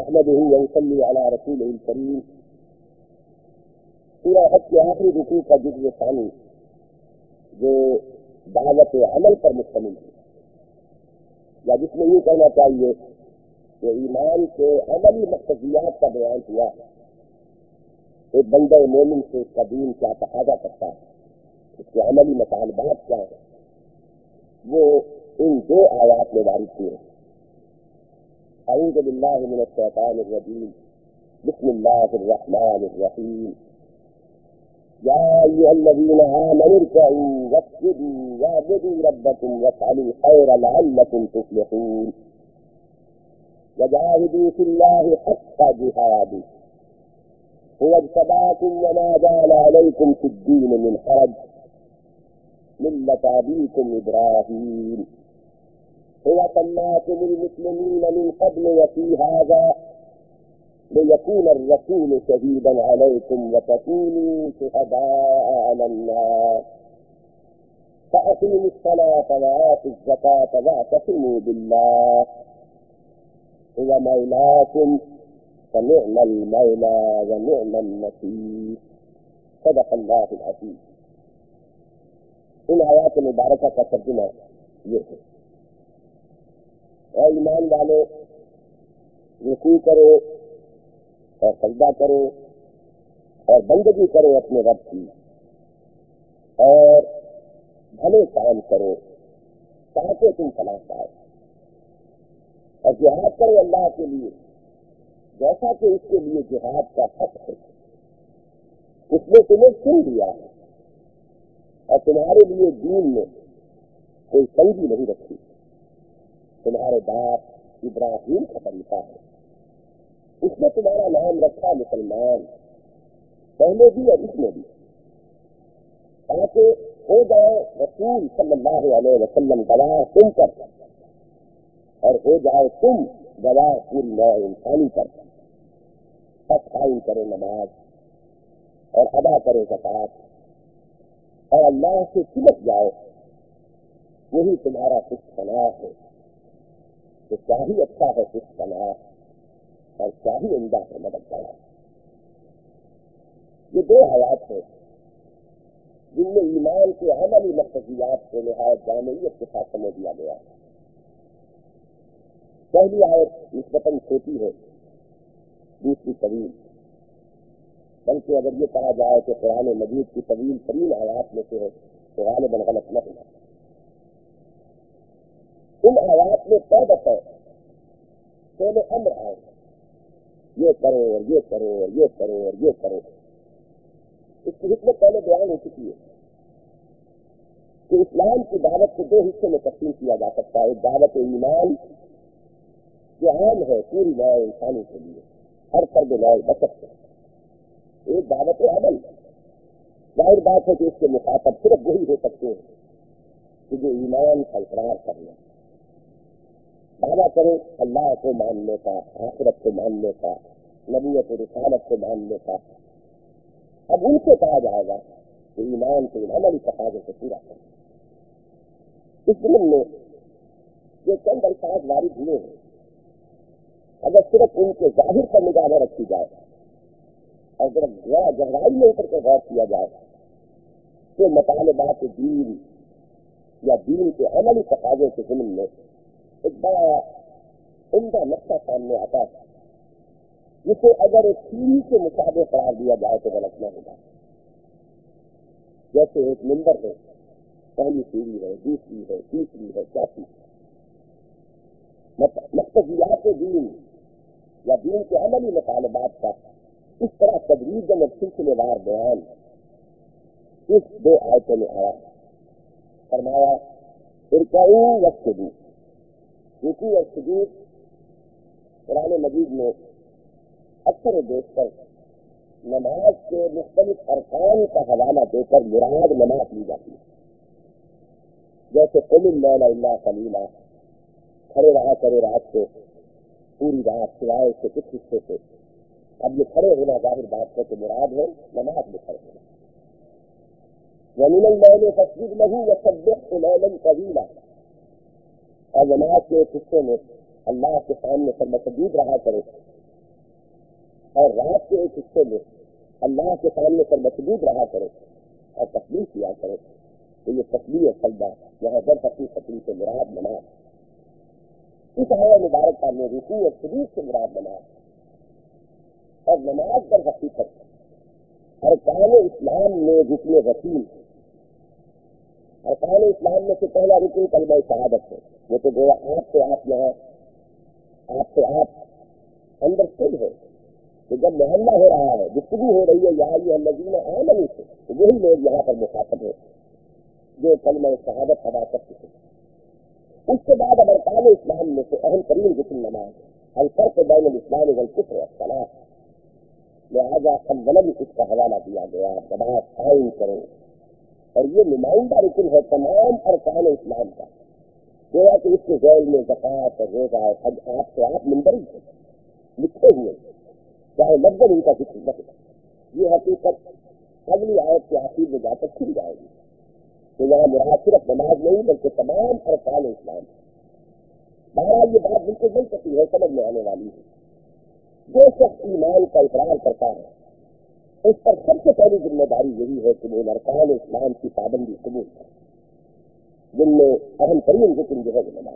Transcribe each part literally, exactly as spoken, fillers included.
احمده وصلی علی رسوله الکریم. سورہ حج کے آخری رکوع کا جزء ثانی جو دعوت عمل پر مشتمل ہے، یا جس میں یہ کہنا چاہیے کہ ایمان کے عملی مقتضیات کا بیان ہوا ہے. ایک بندہ مومن سے اس کا دین کیا تقاضا کرتا ہے، اس کے عملی مطالبات کیا ہیں، وہ ان دو آیات میں وارد ہوئے ہیں. اعوذ باللہ من الشیطان الرجیم، بسم اللہ الرحمن الرحیم. یا ایھا الذین آمنوا ارکعوا واسجدوا واعبدوا ربکم وافعلوا الخیر لعلکم تفلحون. وجاہدوا فی اللہ حق جہادہ هو اجتباکم وما جعل علیکم فی الدین من حرج ملة أبيكم إبراهيم هو سماكم المسلمين من قبل وفي هذا ليكون الرسول شهيدا عليكم وتكونوا شهداء على الناس فأقيموا الصلاة وآتوا الزكاة واعتصموا بالله هو مولاكم فنعم المولى ونعم النصير. صدق الله العظيم. ان آیات مبارکہ کا ترجمہ یہ ہے: اے ایمان والو، رکوع کرو اور سجدہ کرو اور بندگی کرو اپنے رب کی، اور بھلے کام کرو تاکہ تم فلاح پاؤ، اور جہاد کرو اللہ کے لیے جیسا کہ اس کے لیے جہاد کا حق ہے. اس نے تمہیں چن لیا ہے اور تمہارے لیے دین میں کوئی تنگی نہیں رکھی. تمہارے باپ ابراہیم کا طریقہ ہے. اس نے تمہارا نام رکھا مسلمان، پہلے بھی اور اس میں بھی، تاکہ ہو جائے رسول صلی اللہ علیہ وسلم گواہ تم پر، اور ہو جائے تم گواہ پوری نوع انسانی پر. پس قائم کرو نماز اور ادا کرو زکات اور اللہ سے چمٹ جاؤ، وہی تمہارا خوش پناہ ہے. تو چاہی اچھا ہے خوش پناہ، اور چاہی عمدہ ہے مددگار. یہ دو آیات ہیں جن میں ایمان کے عملی مقتضیات کو نہایت جامعیت کے ساتھ سمجھ دیا گیا ہے. پہلی آیت نسبتاً چھوٹی ہے، دوسری طویل، بلکہ اگر یہ کہا جائے کہ قرآن مجید کی طویل ترین آیات میں سے ہے تو غالباً غلط نہ ہوگا. ان آیات میں طے بتائے پہلے امر آئے، یہ کرو اور یہ کرو اور یہ کرو اور یہ کرو. اس کی حکمت پہلے بیان ہو چکی ہے کہ اسلام کی دعوت کو دو حصے میں تقسیم کیا جا سکتا ہے. ایک دعوت ایمان جو عام ہے پوری نوع انسانی کے لیے، ہر فرد نوع بشر ہے. ایک دعوت عمل، ظاہر بات ہے کہ اس کے مخاطب صرف وہی ہو سکتے ہیں کہ جو ایمان کا اقرار کرنا، دعویٰ کرے اللہ کو ماننے کا، آخرت کو ماننے کا، نبوت و رسالت کو ماننے کا. اب ان سے کہا جائے گا کہ ایمان کے عملی تقاضے کو پورا کریں. اس ضمن میں یہ چند الفاظ وارد ہوئے ہیں، اگر صرف ان کے ظاہر پر نگاہ نہ رکھی جائے اور ذرا گہرائی میں اتر کر غور کیا جائے تو مطالبات دین یا دین کے عملی تقاضے کے ضمن میں ایک بڑا عمدہ نقطہ سامنے آتا ہے، جسے اگر ایک سیڑھی کے مطابق قرار دیا جائے تو غلط نہ ہوگا. جیسے ایک منبر ہے، پہلی سیڑھی ہے، دوسری ہے، تیسری ہے، چوتھی. مقتضیات دین یا دین کے عملی مطالبات کا اس طرح تدریجاً اور سلسلے وار بیان اس دو آیتوں میں آیا. فرمایا ارکعوا واسجدوا. رکوع اور سجود قرآن مجید میں اکثر و بیشتر نماز کے مختلف ارکان کا حوالہ دے کر مراد نماز لی جاتی ہے. جیسے قم اللیل الا قلیلا، کھڑے رہا کرو رات کو پوری رات سوائے سے کچھ حصے سے. اب یہ کھڑے ہونا ظاہر بات ہے کہ مراد ہے نماز میں کھڑے ہونا. وَمِنَ اللَّيْلِ فَاسْجُدْ لَهُ وَسَبِّحْهُ لَيْلًا طَوِيلًا. اور نماز کے ایک حصے میں اللہ کے سامنے سجدہ رہا کرے اور رات کے ایک حصے میں اللہ کے سامنے پر مسجود رہا کرے اور تسبیح کیا کرے، تو یہ تسبیح سجدہ یہاں در حقیقت سے مراد نماز، اس آیت مبارکہ میں رکوع اور سجود سے مراد نماز، اور نماز در حقیقت ارکان اسلام میں رکن رسول، ارکان اسلام میں سے پہلا رکن کلمہ شہادت ہے۔ وہ تو گویا آپ سے آپ یہاں آپ سے آپ انڈرسٹینڈ ہے کہ جب محلہ ہو رہا ہے، گفتگو ہو رہی ہے یا ایھا الذین آمنوا سے، تو وہی لوگ یہاں پر مخاطب ہیں جو کلمہ شہادت ادا کر چکے۔ اس کے بعد اب ارکان اسلام میں سے اہم ترین رکن نماز ہے، الفرق بین الاسلام والکفر والصلاۃ، لہٰذا اولاً اس کا حوالہ دیا گیا، نماز قائم کرو، اور یہ نمائندہ رکن ہے تمام ارکان اسلام کا، گویا کہ اس کے ذیل میں زکوٰۃ اور روزہ اور حج آپ سے آپ مندرج ہے، لکھے ہوئے، چاہے لفظ ان کا ذکر نہ ہو۔ یہ حقیقت اگلی آیت کے آخر میں جا کر کھل جائے گی کہ یہاں مراد صرف نماز نہیں بلکہ تمام ارکان اسلام۔ بہرحال یہ بات بالکل نہیں سکتی ہے، سمجھ میں آنے والی ہے۔ جو شخص ایمان کا اقرار کرتا ہے اس پر سب سے پہلی ذمہ داری یہی ہے کہ وہ ارکان اسلام کی پابندی قبول کرے، جن میں اہم ترین رکن جو ہے وہ نماز۔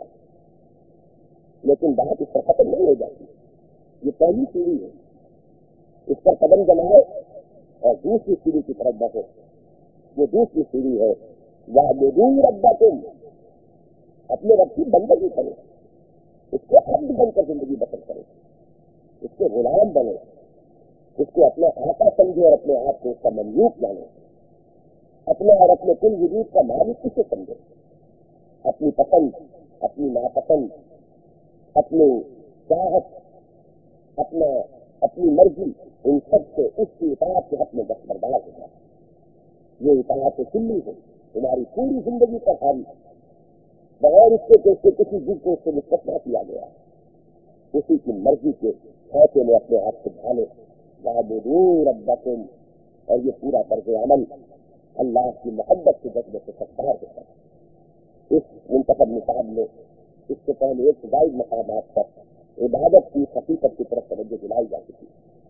لیکن بات اس پر ختم نہیں ہو جاتی، یہ پہلی سیڑھی ہے، اس پر قدم جمائے اور دوسری سیڑھی کی طرف بڑھے۔ یہ دوسری سیڑھی ہے وَاعْبُدُوا رَبَّكُمْ، اپنے رب کی بندگی کرے، اس کے عبد بن کر زندگی بسر کرے، اس کے غلام بنے، اس کو اپنا آقا سمجھے اور اپنے آپ کو اس کا مملوک جانے، اپنا اور اپنے کل وجود کا مالک کسے سمجھے، اپنی پسند، اپنی ناپسند، اپنی چاہت، اپنا اپنی مرضی، ان سب سے اس کی اطاعت کے حق میں دستبردار ہو جائے۔ یہ اطاعت کلی ہے، تمہاری پوری زندگی کا حال، بغیر اس کے کہ اس کے کسی چیز کو اس سے مستثنیٰ کیا گیا، اسی کی مرضی کے فیصلے میں اپنے آپ کو ڈھالے۔ وَاعْبُدُوا رَبَّكُمْ، اور یہ پورا طرز عمل اللہ کی محبت کے جذبے سے سرشار ہوتا ہے۔ اس منتخب نصاب میں اس سے پہلے ایک زائد مقامات پر عبادت کی حقیقت کی طرف توجہ دلائی جا چکی۔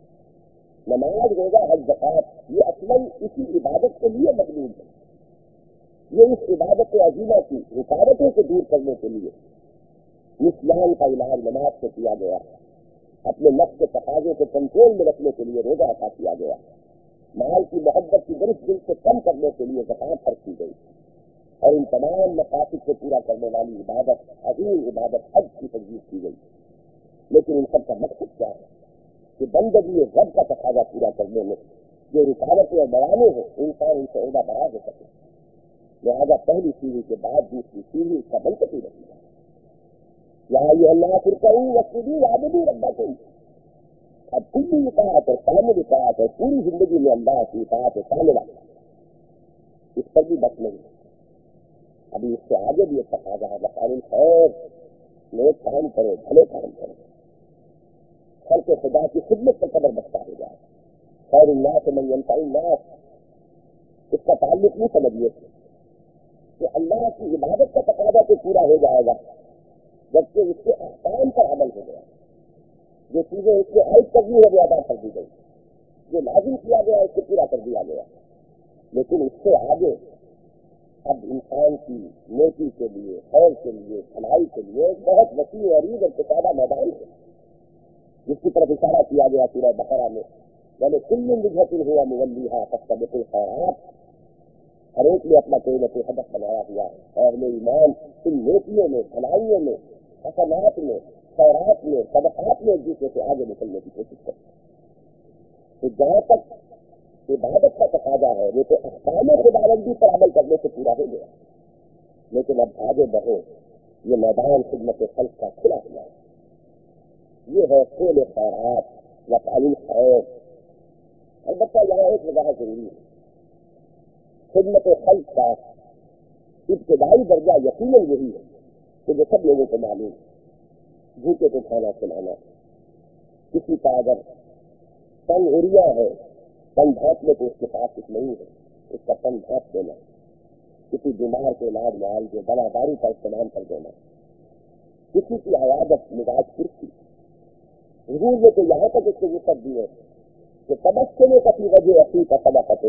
نماز، روزہ، حج، زکوٰۃ، یہ اصلاً اسی عبادت کے لیے مقبول ہے۔ یہ اس عبادت عظیمہ کی رکاوٹوں کو دور کرنے کے لیے نسیان کا علاج نماز سے کیا گیا، اپنے نفس کے تقاضے کو کنٹرول میں رکھنے کے لیے روزہ عطا کیا گیا، مال کی محبت کی گرفت دل سے کم کرنے کے لیے زکوٰۃ فرض کی گئی، اور ان تمام مقاصد کو پورا کرنے والی عبادت، عظیم عبادت حج کی تجویز کی گئی۔ لیکن ان سب کا مقصد کیا ہے کہ بندگی رب کا تقاضا پورا کرنے میں جو رکاوٹیں اور بڑھانے ہیں انسان ان سے عہدہ بڑھا ہو سکے۔ لہٰذا پہلی سیڑھی کے بعد دوسری سیڑھی اس کا منطقی نتیجہ ہے۔ یا ایھا الناس ارکعوا واسجدوا واعبدوا ربکم، اب کلی اطاعت اور کامل اطاعت ہے، پوری زندگی میں اللہ کی اطاعت کاملہ، اس پر بھی بس نہیں۔ ابھی اس سے آگے بھی ایک تقاضا ہے، وفعلوا الخیر، نیک کام کرو، بھلے کام کرو، خلق خدا کی خدمت پر قدر بچتا ہو جائے۔ خیر الناس من ینفع الناس، اس کا تعلق نہیں سمجھیے کہ اللہ کی عبادت کا تقاضا تو پورا ہو جائے گا جبکہ اس کے احکام پر عمل ہو گیا، جو چیزیں اس کو عائد کرنی ہے وہ ادا کر دی گئی، جو لازم کیا گیا اس کو پورا کر دیا گیا۔ لیکن اس سے آگے اب انسان کی نیکی کے لیے، خیر کے لیے، بھلائی کے لیے ایک بہت وسیع عریض اور کشادہ میدان ہے، جس کی طرف اشارہ کیا گیا سورہ بقرہ میں، وَلِكُلٍّ وِجْهَةٌ هُوَ مُوَلِّيهَا فَاسْتَبِقُوا الْخَيْرَاتِ، ہر ایک نے اپنا کوئی نہ کوئی ہدف بنایا ہوا ہے، اور اہل ایمان ان نیکیوں میں، بھلائیوں میں، حسنات میں، خیرات میں، صدقات میں ایک دوسرے سے آگے نکلنے کی کوشش کرتے ہیں۔ تو جہاں تک عبادت کا تقاضا ہے وہ تو احکام خداوندی پر عمل کرنے سے پورا ہو گیا، لیکن اب آگے بڑھو، یہ میدان خدمت خلق کا کھلا ہوا ہے، یہ ہے فعل خیرات، وفعلوا الخیر۔ البتہ یہاں ایک وضاحت ضروری ہے، خدمت خلق کا ابتدائی درجہ یقیناً یہی ہے کہ جو سب لوگوں کو معلوم ہے، بھوکے کو کھانا کھلانا، کسی کا اگر تنگ ہریا ہے، تن ڈھانپنے کو اس کے پاس کچھ نہیں ہے، اس کا تن ڈھانپ دینا، کسی بیمار کے علاج معالجے کے دوا دارو کا استعمال کر دینا، کسی کی عیادت، مزاج پرسی، حضور نے تو یہاں تک اس کو وسعت دی ہے کہ تبسم کا فی وجہ اخی کا صدقۃ،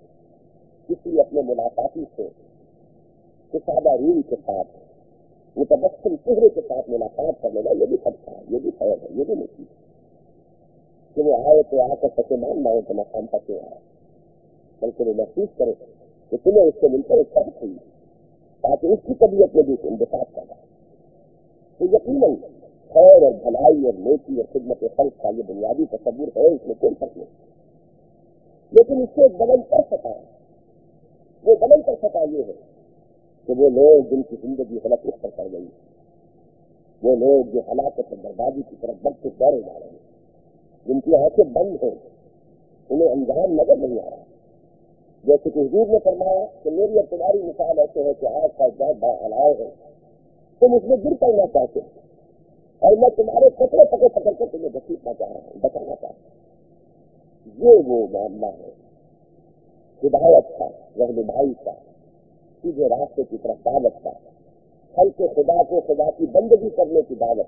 کسی اپنے ملاقاتی سے سادہ روح کے ساتھ متبسم چہرے کے ساتھ ملاقات کر لینا، یہ بھی صدقہ ہے، یہ بھی خیر ہے، یہ بھی مفید ہے کہ وہ آئے تو آ کر سچے مان نہ ہو تو مقام پر کیوں آیا، بلکہ وہ محسوس کرے کہ تمہیں اس سے مل کر ایک فرق ہوئی تاکہ اس کی طبیعت میں بھی انبساط پیدا ہو۔ تو یقیناً خیر اور بھلائی اور نیکی اور خدمت خلق کا یہ بنیادی تصور ہے، اس میں کوئی فرق نہیں، لیکن اس سے ایک بدل کر سکا ہے، وہ بدل کر سکا یہ ہے کہ وہ لوگ جن کی زندگی غلط رخ پر پڑ گئی، وہ لوگ جو ہلاکت اور بربادی کی طرف بڑھتے دوڑے جا رہے ہیں، جن کی آنکھیں بند ہیں، انہیں انجام نظر نہیں آ رہا، جیسے کہ حضور نے فرمایا کہ میری اور تمہاری مثال ایسے ہے کہ آگ کا بہت بڑا الاؤ ہے، تم اس میں گر کرنا چاہتے اور میں تمہارے کپڑے پکڑ پکڑ کر تمہیں گھسیٹنا چاہ رہا ہوں، بچانا چاہتا ہوں۔ یہ وہ معاملہ ہے ہدایت کا، رہنمائی کا، سیدھے راستے کی طرف دعوت کا، خلق خدا کو خدا کی بندگی کرنے کی دعوت،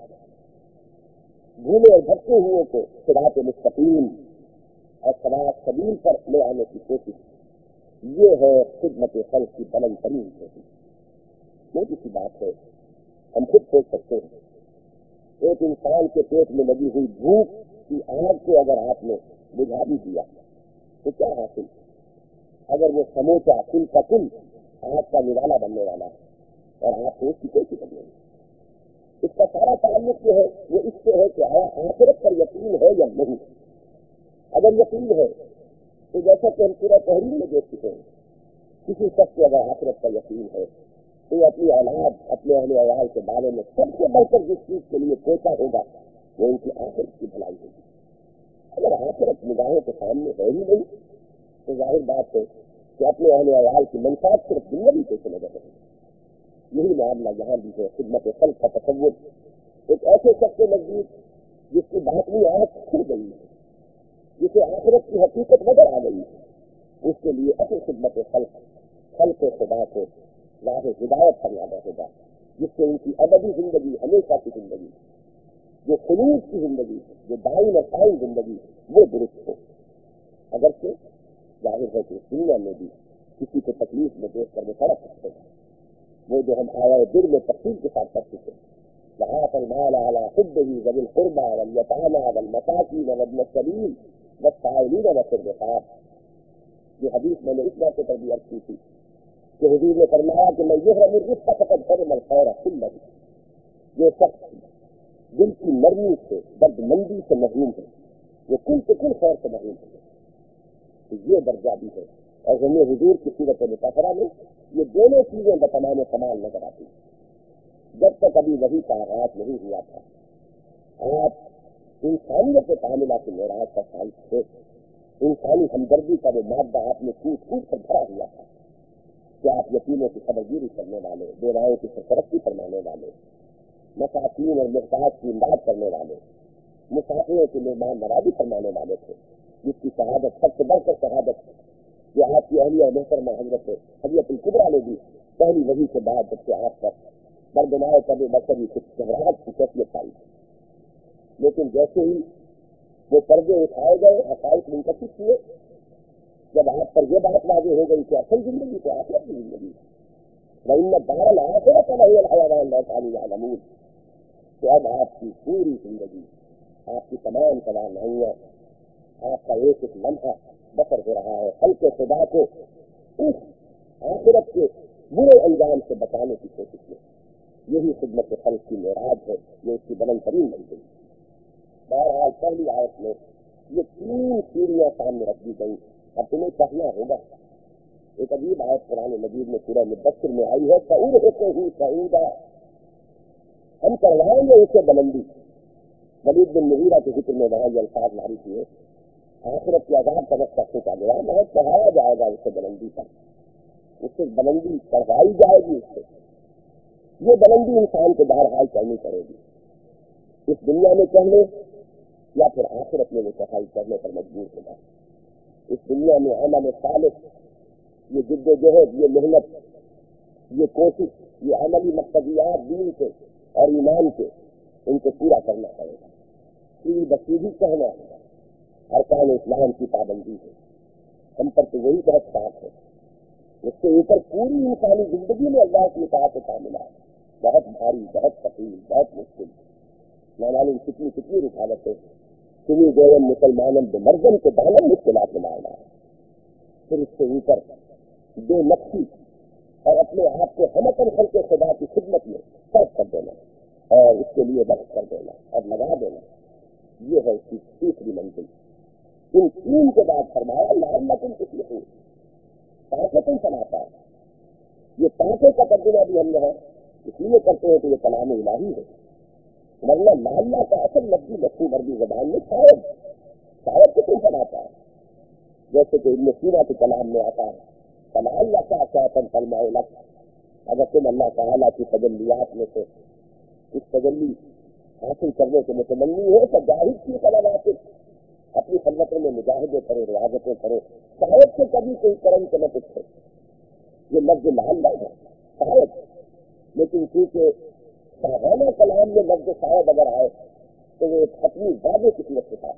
بھولے اور بھٹکے ہوئے کو صراط مستقیم اور صراط سبیل پر لے آنے کی کوشش، یہ ہے خدمت خلق کی بلند ترین کوشش۔ چھوٹی سی بات ہے، ہم خود سوچ سکتے ہیں، ایک انسان کے پیٹ میں لگی ہوئی بھوک کی آگ کو اگر آپ نے بجھا بھی دیا تو کیا حاصل؟ اگر وہ سموچا کل کا کل آگ کا نوالا بننے والا ہے اور آپ کو اس کی کوئی فکر نہیں، اس کا سارا تعلق جو ہے وہ اس سے ہے کہ آیا آخرت پر یقین ہے یا نہیں۔ اگر یقین ہے تو جیسا کہ ہم پورا تحریر میں دیکھ چکے ہیں، کسی شخص کو اگر آخرت کا یقین ہے تو اپنی اولاد، اپنے اہل عیال کے بارے میں سب سے بڑھ کر جس چیز کے لیے سوچا ہوگا وہ ان کی آخرت کی بھلائی ہوگی۔ اگر آخرت نگاہوں کے سامنے ہے ہی نہیں تو ظاہر بات ہے کہ اپنے اہل عیال کی منفعت صرف زندگی کو سے نظر رہے گی۔ یہی معاملہ یہاں بھی ہے، خدمت خلق کا تصور ایک ایسے شخص کے نزدیک جس کی باطنی آنکھ کھل گئی ہے، جسے آخرت کی حقیقت نظر آ گئی ہے، اس کے لیے اصل خدمت خلق خلق خدا کو راہ ہدایت پر لانا ہوگا، جس سے ان کی ابدی زندگی، ہمیشہ کی زندگی، جو خلوص کی زندگی، جو دائم اور قائم زندگی، وہ درست ہو۔ اگرچہ ظاہر ہے کہ اس دنیا میں بھی کسی کو تکلیف میں دیکھ کر وہ سڑک سکتے ہیں، وہ جو ہم آیا دل میں تفصیل کے ساتھ پڑھ چکے ہیں، وآتى المال على حبه ذوي القربى واليتامى والمساكين وابن السبيل والسائلين وفي الرقاب۔ یہ حدیث میں نے اس بات پر بھی عرض کی تھی کہ حضور نے فرمایا کہ میں یحرم الرزق فقد حرم الخیر كله، جو شخص دل کی نرمی سے، درد مندی سے محروم ہے، وہ کل کے کل خیر سے محروم ہے۔ تو یہ درجہ بھی ہے، اور ہمیں حضور کی صورت مطہرہ میں یہ دونوں چیزیں بتمام کمال نظر آتی ہیں۔ جب تک ابھی وحی کا آغاز نہیں ہوا تھا، آپ انسانیت تعاملہ کے معراج کا شاہد تھے، انسانی ہمدردی کا وہ مادہ آپ نے کوٹ کوٹ کر بھرا ہوا تھا کہ آپ یتیموں کی خبرگیری کرنے والے، بیواؤں کی سرپرستی فرمانے والے، مساکین اور محتاج کی امداد کرنے والے، مسافروں کی مہمان نوازی فرمانے والے تھے، جس کی شہادت سب سے بڑھ کر شہادت جو آپ کی اہلیہ محترمہ حضرت حضرت الکبریٰ نے بھی پہلی وحی کے بعد جب سے آپ پر بردمائے کبھی بکری کچھ گھبراہٹ کی کیفیت پائی، لیکن جیسے ہی وہ پردے اٹھائے گئے، حقائق منکشف ہوئے، جب آپ پر یہ بات واضح ہو گئی کہ اصل زندگی تو آخرت کی زندگی ہے، وَإِنَّ الدَّارَ الْآخِرَةَ لَهِيَ الْحَيَوَانُ لَوْ كَانُوا يَعْلَمُونَ، تو اب آپ کی پوری زندگی، آپ کی تمام توانائیاں، آپ کا ایک ایک لمحہ بسر ہو رہا ہے خلق خدا کو اس آخرت کے برے انجام سے بچانے کی کوشش میں۔ یہی خدمت خلق کی معراج ہے، یہ اس کی بلند ترین منزل۔ بہرحال پہلی آیت میں یہ تین سیڑھیاں سامنے رکھ دی گئی، اب تمہیں چاہنا ہوگا۔ ایک عجیب آیت قرآن مجید میں سورہ مدثر میں آئی ہے، سَأُرْهِقُهُ صَعُودًا، ہم کروائیں گے اسے بلندی۔ ولید بن مغیرہ کے ذکر میں وہاں یہ الفاظ جاری کیے، آخرت کے عذاب کا وقت کھینچا گیا، وہاں چڑھایا جائے گا اسے بلندی پر، اس سے بلندی چڑھائی جائے گی، اس سے یہ بلندی انسان کو بہرحال چڑھنی پڑے گی، اس دنیا میں چڑھنے یا پھر آخرت میں وہ چڑھائی کرنے پر مجبور ہوگا۔ اس دنیا میں عمل صالح، یہ جد و جہد، یہ محنت، یہ کوشش، یہ عملی مقتضیات دین کے اور ایمان کے، ان کو پورا کرنا پڑے گا۔ تین بسیجی کہنا ارکان اسلام کی پابندی ہے. ہم پر تو وہی بہت خاص ہے. اس سے اوپر پوری انسانی زندگی میں اللہ کی اطاعت کاملہ بہت بھاری، بہت ثقیل، بہت مشکل. نہ معلوم کتنی کتنی رکاوٹیں تمہیں گئے مسلمانوں بمرزم کے دامن مشکلات میں ڈالنا ہے. پھر اس سے اوپر بے نقصی اور اپنے آپ کو ہمتن کر کے خدا کی خدمت میں صرف کر دینا اور اس کے لیے وقت کر دینا اور لگا دینا، یہ ہے اس کی تیسری منزل. ان تین کے بعد فرمایا لعلکم تفلحون، تاکہ تم سناتا ہے. یہ تاکہ کا ترجمہ بھی ہم نے اس لیے کرتے ہیں کہ یہ کلام الہی ہے، ورنہ لعلہ کا اصل لفظی مفہوم عربی زبان میں شاید شاید کہ تم سناتا ہے. جیسے کہ ابن سینا کے کلام میں آتا ہے فلعل کا شاطن فلما لک، اگر تم اللہ تعالیٰ کی تجلیات میں سے اس تجلی حاصل کرنے کے متمنی ہو تو ظاہر کی طلبات اپنی خلوتوں میں مجاہدے کرو، ریاضتیں کرو، شاید سے کبھی کوئی کرم کے نہ کچھ ہے. یہ لفظ لعل ہے شاید، لیکن کیونکہ صاحبانہ کلام میں لفظ شاید اگر آئے تو وہ ایک حتمی وعدے کی صورت سے تھا.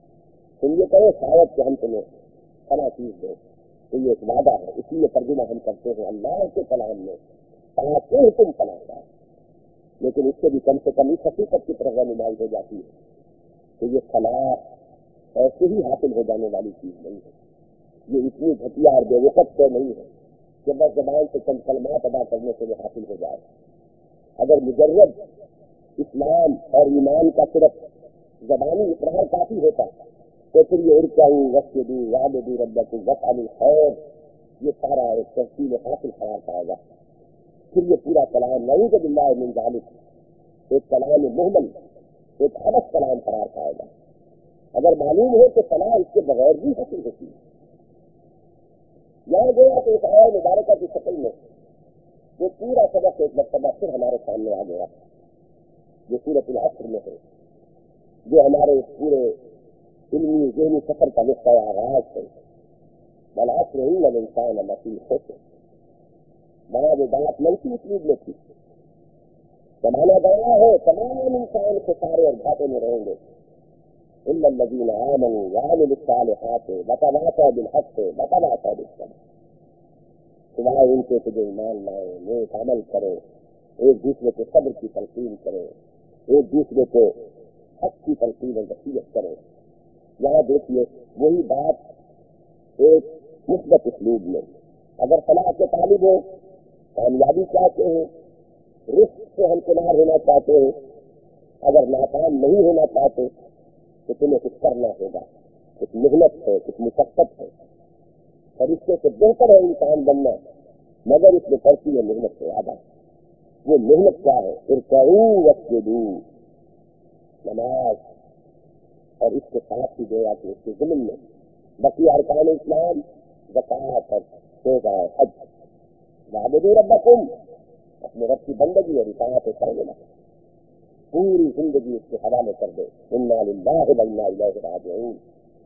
تم یہ کہو شاید کہ ہم تمہیں فلاں چیز دیں، تو یہ ایک وعدہ ہے. اس لیے ترجمہ ہم کرتے ہیں اللہ کے کلام میں تاکہ تم فلاں کا، لیکن اس سے بھی کم سے کم اس حقیقت کی طرف رہنمائی ہو جاتی ہے کہ یہ فلاح ایسے ہی حاصل ہو جانے والی چیز نہیں ہے. یہ اتنی گھٹیا اور بے وقت سے نہیں ہے کہ بس زبان سے چند کلمات ادا کرنے سے وہ حاصل ہو جائے. اگر مجرد اسلام اور ایمان کا صرف زبانی اقرار کافی ہوتا تو پھر یہ ارکعوا واسجدوا واعبدوا ربکم وافعلوا الخیر یہ سارا ایک تفصیل حاصل قرار پائے گا. پھر یہ پورا کلام نعوذ باللہ من ذالک ایک کلام محمل، ایک حبس کلام قرار پائے گا. اگر معلوم ہو کہ فلاح اس کے بغیر بھی حاصل ہوتی ہے. یہاں گیا تو اس آیت مبارکہ کی شکل میں وہ پورا سبق ایک مرتبہ پھر ہمارے سامنے آ گیا جو سورۃ العصر میں ہے، جو ہمارے اس پورے علمی ذہنی سفر کا نقطۂ آغاز ہے. والعصر ان الانسان لفی خسر، بڑا وہ بات منفی اسلوب میں تھی. زمانہ گیا ہے تمام انسان خسارے اور گھاٹے میں رہیں گے. الا الذین آمنوا وعملوا الصالحات وتواصوا بالحق وتواصوا بالصبر، سوائے ان کے جو ایمان لائے، نیک عمل کرے، ایک دوسرے کو صبر کی تلقین کرے، ایک دوسرے کو حق کی تلقین اور نصیحت کرے. یہاں دیکھیے وہی بات ایک مثبت اسلوب میں. اگر فلاح کے طالب ہو، کامیابی چاہتے ہیں، رزق سے ہمکنار ہونا چاہتے ہیں، اگر ناکام نہیں ہونا چاہتے تو تمہیں کچھ کرنا ہوگا. کچھ محنت ہے، کچھ مشقت ہے، اور اس سے بہتر ہے انسان بننا، مگر اس میں پڑتی ہے محنت سے زیادہ. وہ محنت کیا ہے؟ ارکعوا واسجدوا، نماز، اور اس کے ساتھ ہی گیا کہ اس کے ضمن میں بقی ارکان اسلام، زکوٰۃ اور روزہ، حج. واعبدوا ربکم، اپنے رب کی بندگی اور اطاعت کرنے لگے، پوری زندگی اس کے حوالے کر دے. انا للہ و انا الیہ راجعون.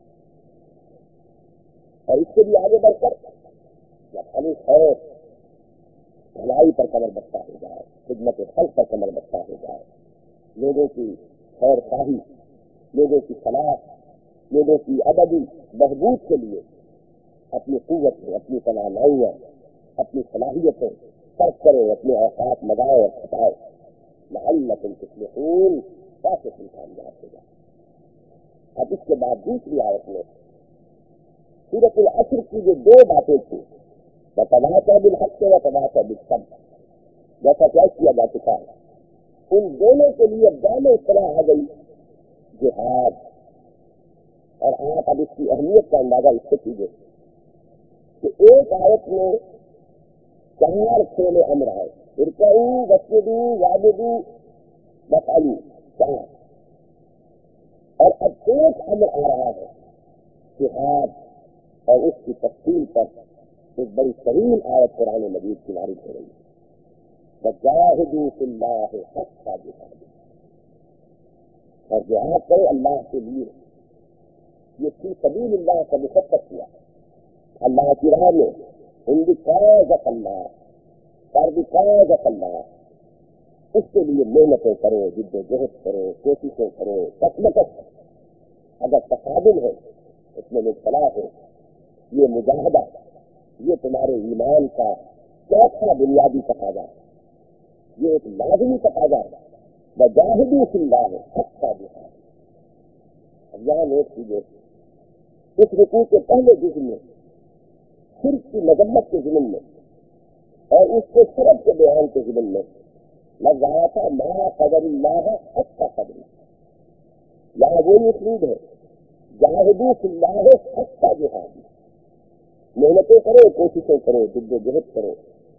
اور اس سے بھی آگے بڑھ کر جب ہمیں خیر بھلائی پر کمر بستہ ہو جائے، خدمت خلق پر کمر بستہ ہو جائے، لوگوں کی خیر خواہی، لوگوں کی صلاح، لوگوں کی ابدی بہبود کے لیے اپنی قوت، اپنی توانائیاں، اپنی صلاحیتیں صرف کرے، اپنے اوقات لگائے اور کھٹائے. لعلکم تفلحون، تاکہ تم کامیاب ہو جائے. اب اس کے بعد دوسری آیت میں سورۃ العصر کی جو دو باتیں تھیں، وتواصوا بالحق وتواصوا بالصبر، جیسا کیا کیا جا چکا ہے، ان دونوں کے لیے دونوں اصطلاح آ گئی جہاد. اور آپ اب اس کی اہمیت کا اندازہ اس سے کیجیے کہ ایک آیت میں چار فعل امر ہے، ارکعوا واسجدوا واعبدوا وافعلوا، چار. اور اب ایک امر آ رہا ہے جہاد، اور اس کی تفصیل پر ایک بڑی طویل آیت قرآن مجید کی وارد ہو رہی ہے. وجاہدوا فی اللہ حق جہادہ، اور جہاد کرے اللہ کے لیے. یہ فی سبیل اللہ کا مختص کیا اللہ کی راہ میں، ان بکاز اللہ، اور بکاز اللہ، اس کے لیے محنتیں کرو، جد و جہد کرو، کوششیں کرو، کسمکس اگر تقابل ہے اس میں مبتلا ہے، یہ مجاہدہ یہ تمہارے ایمان کا چوتھا بنیادی تقاضا ہے، یہ ایک لازمی تقاضا ہے، وجاہدوا فی اللہ حق جہاد۔ اب یہاں نوٹ کیجیے، اس رکوع کے پہلے جزء میں شرک کی مذمت کے ضمن میں اور اس کے سبب کے بیان کے ضمن میں لفظ آیا تھا ما قدر اللہ حق قدر۔ یہاں وہی اسلوب ہے، جاہدوا فی اللہ حق جہاد، محنتیں کرو، کوششیں کرو، جد و جہد کرو،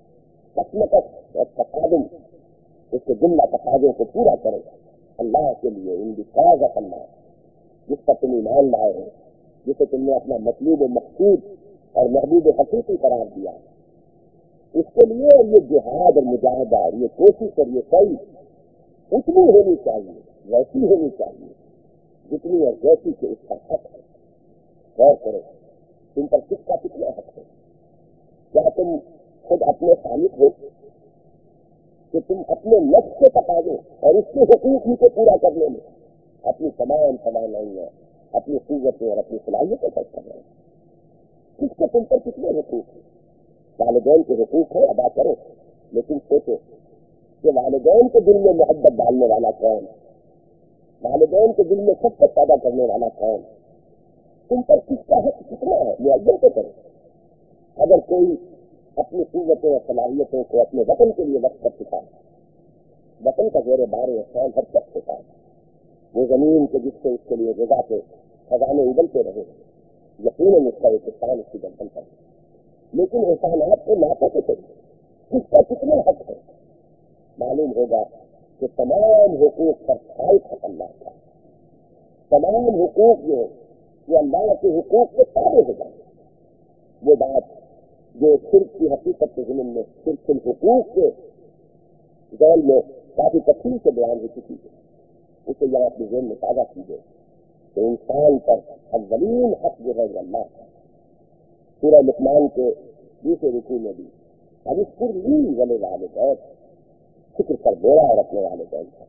کسمکس اور تقادم اس کے جملہ تقاضوں کو پورا کرو اللہ کے لیے، ان بکاز آف اللہ، جس پر تم ایمان لائے ہو، جسے تم نے اپنا مطلوب و مقصود اور محبوب حقیقی قرار دیا، اس کے لیے یہ جہاد اور مجاہدہ اور یہ کوشش اور یہ سعی اتنی ہونی چاہیے، ویسی ہونی چاہیے جتنی اور جیسی کہ اس کا حق ہے۔ غور کرو تم پر کس کا کتنا حق ہے؟ کیا تم خود اپنے خالق ہو کہ تم اپنے نفس کے تقاضے اور اس کے حقوق ہی کو پورا کرنے میں اپنی تمام توانائیاں، اپنی قوتیں اور اپنی صلاحیتیں خرچ کر رہے ہیں؟ کس کے تم پر کتنے حقوق ہیں؟ والدین کے حقوق ہیں، ادا کرو، لیکن سوچو کہ والدین کے دل میں محبت ڈالنے والا کون، والدین کے دل میں سب سے پیدا کرنے والا کون، تم پر کس کا حق کتنا ہے معین تو کرو۔ اگر کوئی اپنی قوتوں اور صلاحیتوں کو اپنے وطن کے لیے وقف کر چکا ہے، وطن کا زیر بار احسان ہر شخص کے ساتھ، وہ زمین کے جس سے اس کے لیے غذا کے خزانے اگلتے رہے، یقیناً اس کا ایک احسان اس کی گردن پر ہے، لیکن احسانات کو ناپے کے کس کا کتنا حق ہے؟ معلوم ہوگا کہ تمام حقوق پر فائد حق اللہ کا، تمام حقوق جو یہ اللہ کے حقوق کے تابع ہو جائیں۔ وہ بات جو شرک کی حقیقت کے ضمن میں شرک الحقوق کے ذیل میں کافی تفصیل سے بیان ہو چکی ہے، اسے یہاں اپنے ذہن میں تازہ کیجیے کہ انسان پر اولین حق جو ہے وہ اللہ کا۔ سورہ لقمان کے دوسرے رکوع میں بھی اب اس پر لی والے والدین فکر کر بیڑا اور اپنے والدین کا،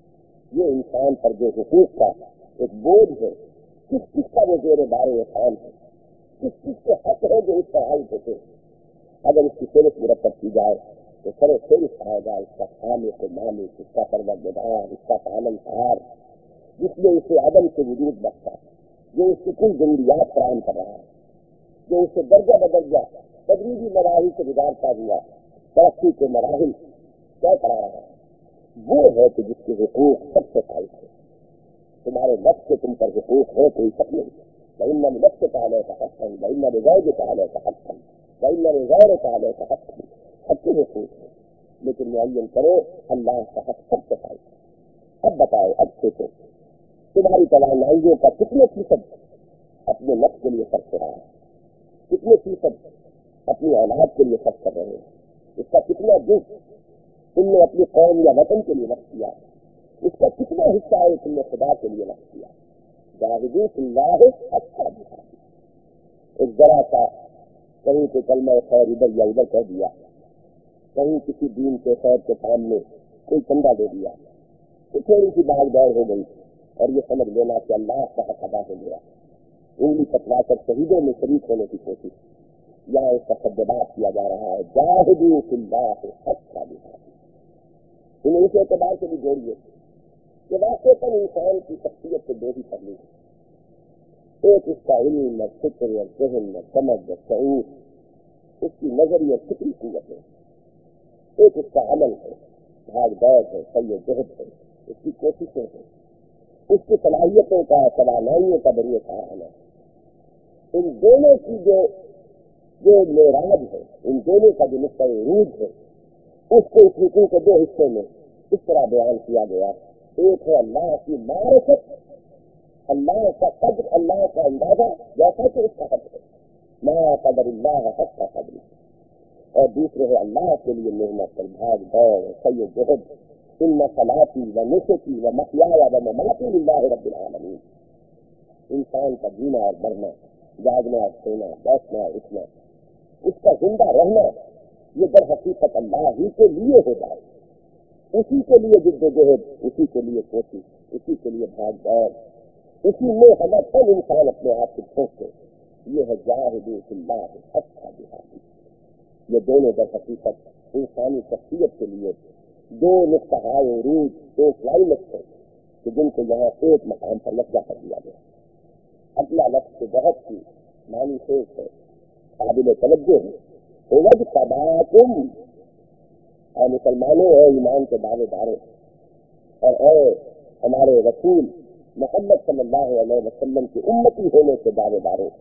یہ انسان پر جو حقوق کا ایک بوجھ ہے، کس کس کا وہ زیر بار احسان ہے، کس کس کے حق ہے جو اس پر عائد ہوتے ہیں۔ اگر اس کی فہرست مرتب کی جائے تو سر فہرست آئے گا اس کا خالق و مالک، اس کا پروردگار، اس کا پالن ہار، جس نے اسے عدم سے وجود بخشا، جو اس کی کل ضروریات فراہم کر رہا ہے، جو اسے درجہ بدرجہ تدریجی مراحل سے گزارتا ہوا ترقی کے مراحل طے کرا رہا ہے، وہ ہے کہ جس کے حقوق سب سے فائد ہے۔ تمہارے نفس کے تم پر حقوق ہے کوئی شک نہیں، وَإِنَّ لِنَفْسِكَ عَلَيْكَ حَقًّا وَإِنَّ لِزَوْجِكَ عَلَيْكَ حَقًّا وَإِنَّ لِغَيْرِكَ عَلَيْكَ حَقًّا، سب کے حقوق ہے، لیکن معین کرو اللہ کا حق سب سے فائد ہے۔ اب بتاؤ، اب سوچو تمہاری توانائیوں کا کتنے فیصد اپنے نفس کے لیے خرچ ہو رہا ہے، کتنے فیصد اپنی اولاد کے لیے خرچ کر رہے ہیں، اس کا کتنا جز تم نے اپنی قوم یا وطن کے لیے وقت کیا، اس کا کتنا حصہ ہے تم نے خدا کے لیے وقت کیا۔ جاہدوا فی اللہ حق جہاد، ایک ذرا سا کہیں کہ کلمہ خیر ادھر یا ادھر کہہ دیا، کہیں کسی دین کے خیر کے کام میں کوئی چندہ دے دیا، تو تھوڑی سی بھاگ دوڑ ہو گئی اور یہ سمجھ لینا کہ اللہ کا حق ادا ہو گیا، انگلی کٹوا کر شہیدوں میں شریک ہونے کی کوشش، یہاں اس کا سبدبات کیا جا رہا ہے جاہدوا فی اللہ حق جہاد۔ انہیں اس اعتبار سے بھی جوڑیے کہ واقعتاً انسان کی شخصیت کے دو ہی پہلو ہیں، ایک اس کا علم اور فکر اور ذہن اور سمجھ اور شعور، اس کی نظری اور فکری قوت ہے، ایک اس کا عمل ہے، بھاگ دوڑ ہے، سعی و جہد ہے، اس کی کوششیں ہیں، اس کی صلاحیتوں کا توانائیوں کا بڑی سراہنا ہے۔ ان دونوں کی جو جو معراج ہے، ان دونوں کا جو نقطۂ عروج ہے، اس کو اس رکوع کے دو حصوں میں اس طرح بیان کیا گیا، ایک ہے اللہ کی معرفت، اللہ کا قدر، اللہ کا اندازہ جیسا کہ اس کا حق ہے، ما قدر اللہ حق کا قدر، اور دوسرے ہے اللہ کے لیے محنت اور بھاگ دوڑ، سعی و جہد، ان صلاتی و نسکی و محیای و مماتی للہ رب العالمین۔ انسان کا جینا اور مرنا، جاگنا اور سونا، بیٹھنا اور اٹھنا، اس کا زندہ رہنا، یہ در حقیقت اللہ ہی کے لیے ہو جائے، اسی کے لیے جدوجہد، اسی کے لیے کوشش، اسی کے لیے بھاگ دوڑ، اسی میں ہمیں سب انسان اپنے آپ کو پھونکے. یہ ہے جاہدوا فی اللہ حق جہاد. یہ دونوں در حقیقت انسانی شخصیت کے لیے دو نقطہ عروج، دو کلائمیکس ہیں کہ جن کو یہاں ایک مقام پر لفظہ کر دیا گیا. اگلا لفظ بہت کی معنی خیز ہے، قابل توجہ ہے. وَاجْتَبَاكُمْ، اے مسلمانوں، اے ایمان کے دعوے داروں، اور اے ہمارے رسول محمد صلی اللہ علیہ وسلم کی امتی ہونے کے دعوے داروں،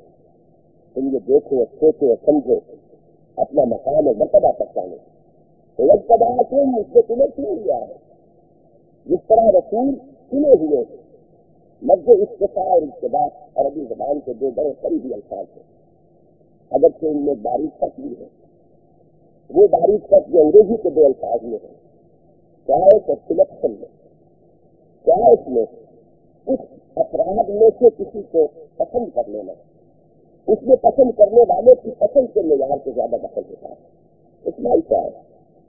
تم یہ دیکھو، سوچو، سمجھو، اپنا مقام و مرتبہ پہچانو. وَاجْتَبَاكُمْ، اس سے تمہیں چن لیا ہے. جس طرح رسول چنے ہوئے لفظ اصطفاء اور اتباع عربی زبان کے دو بڑے قریبی الفاظ ہیں، اگرچہ ان میں باریک فرق بھی ہے. وہ باریک فرق جو انگریزی کے دو الفاظ میں ہے، چوائس اور سلیکشن میں. چوائس میں اس افراد میں سے کسی کو پسند کر لینا، اس میں پسند کرنے والے کی پسند کے معیار سے زیادہ پسند ہوتا ہے، اس میں ایسا ہے.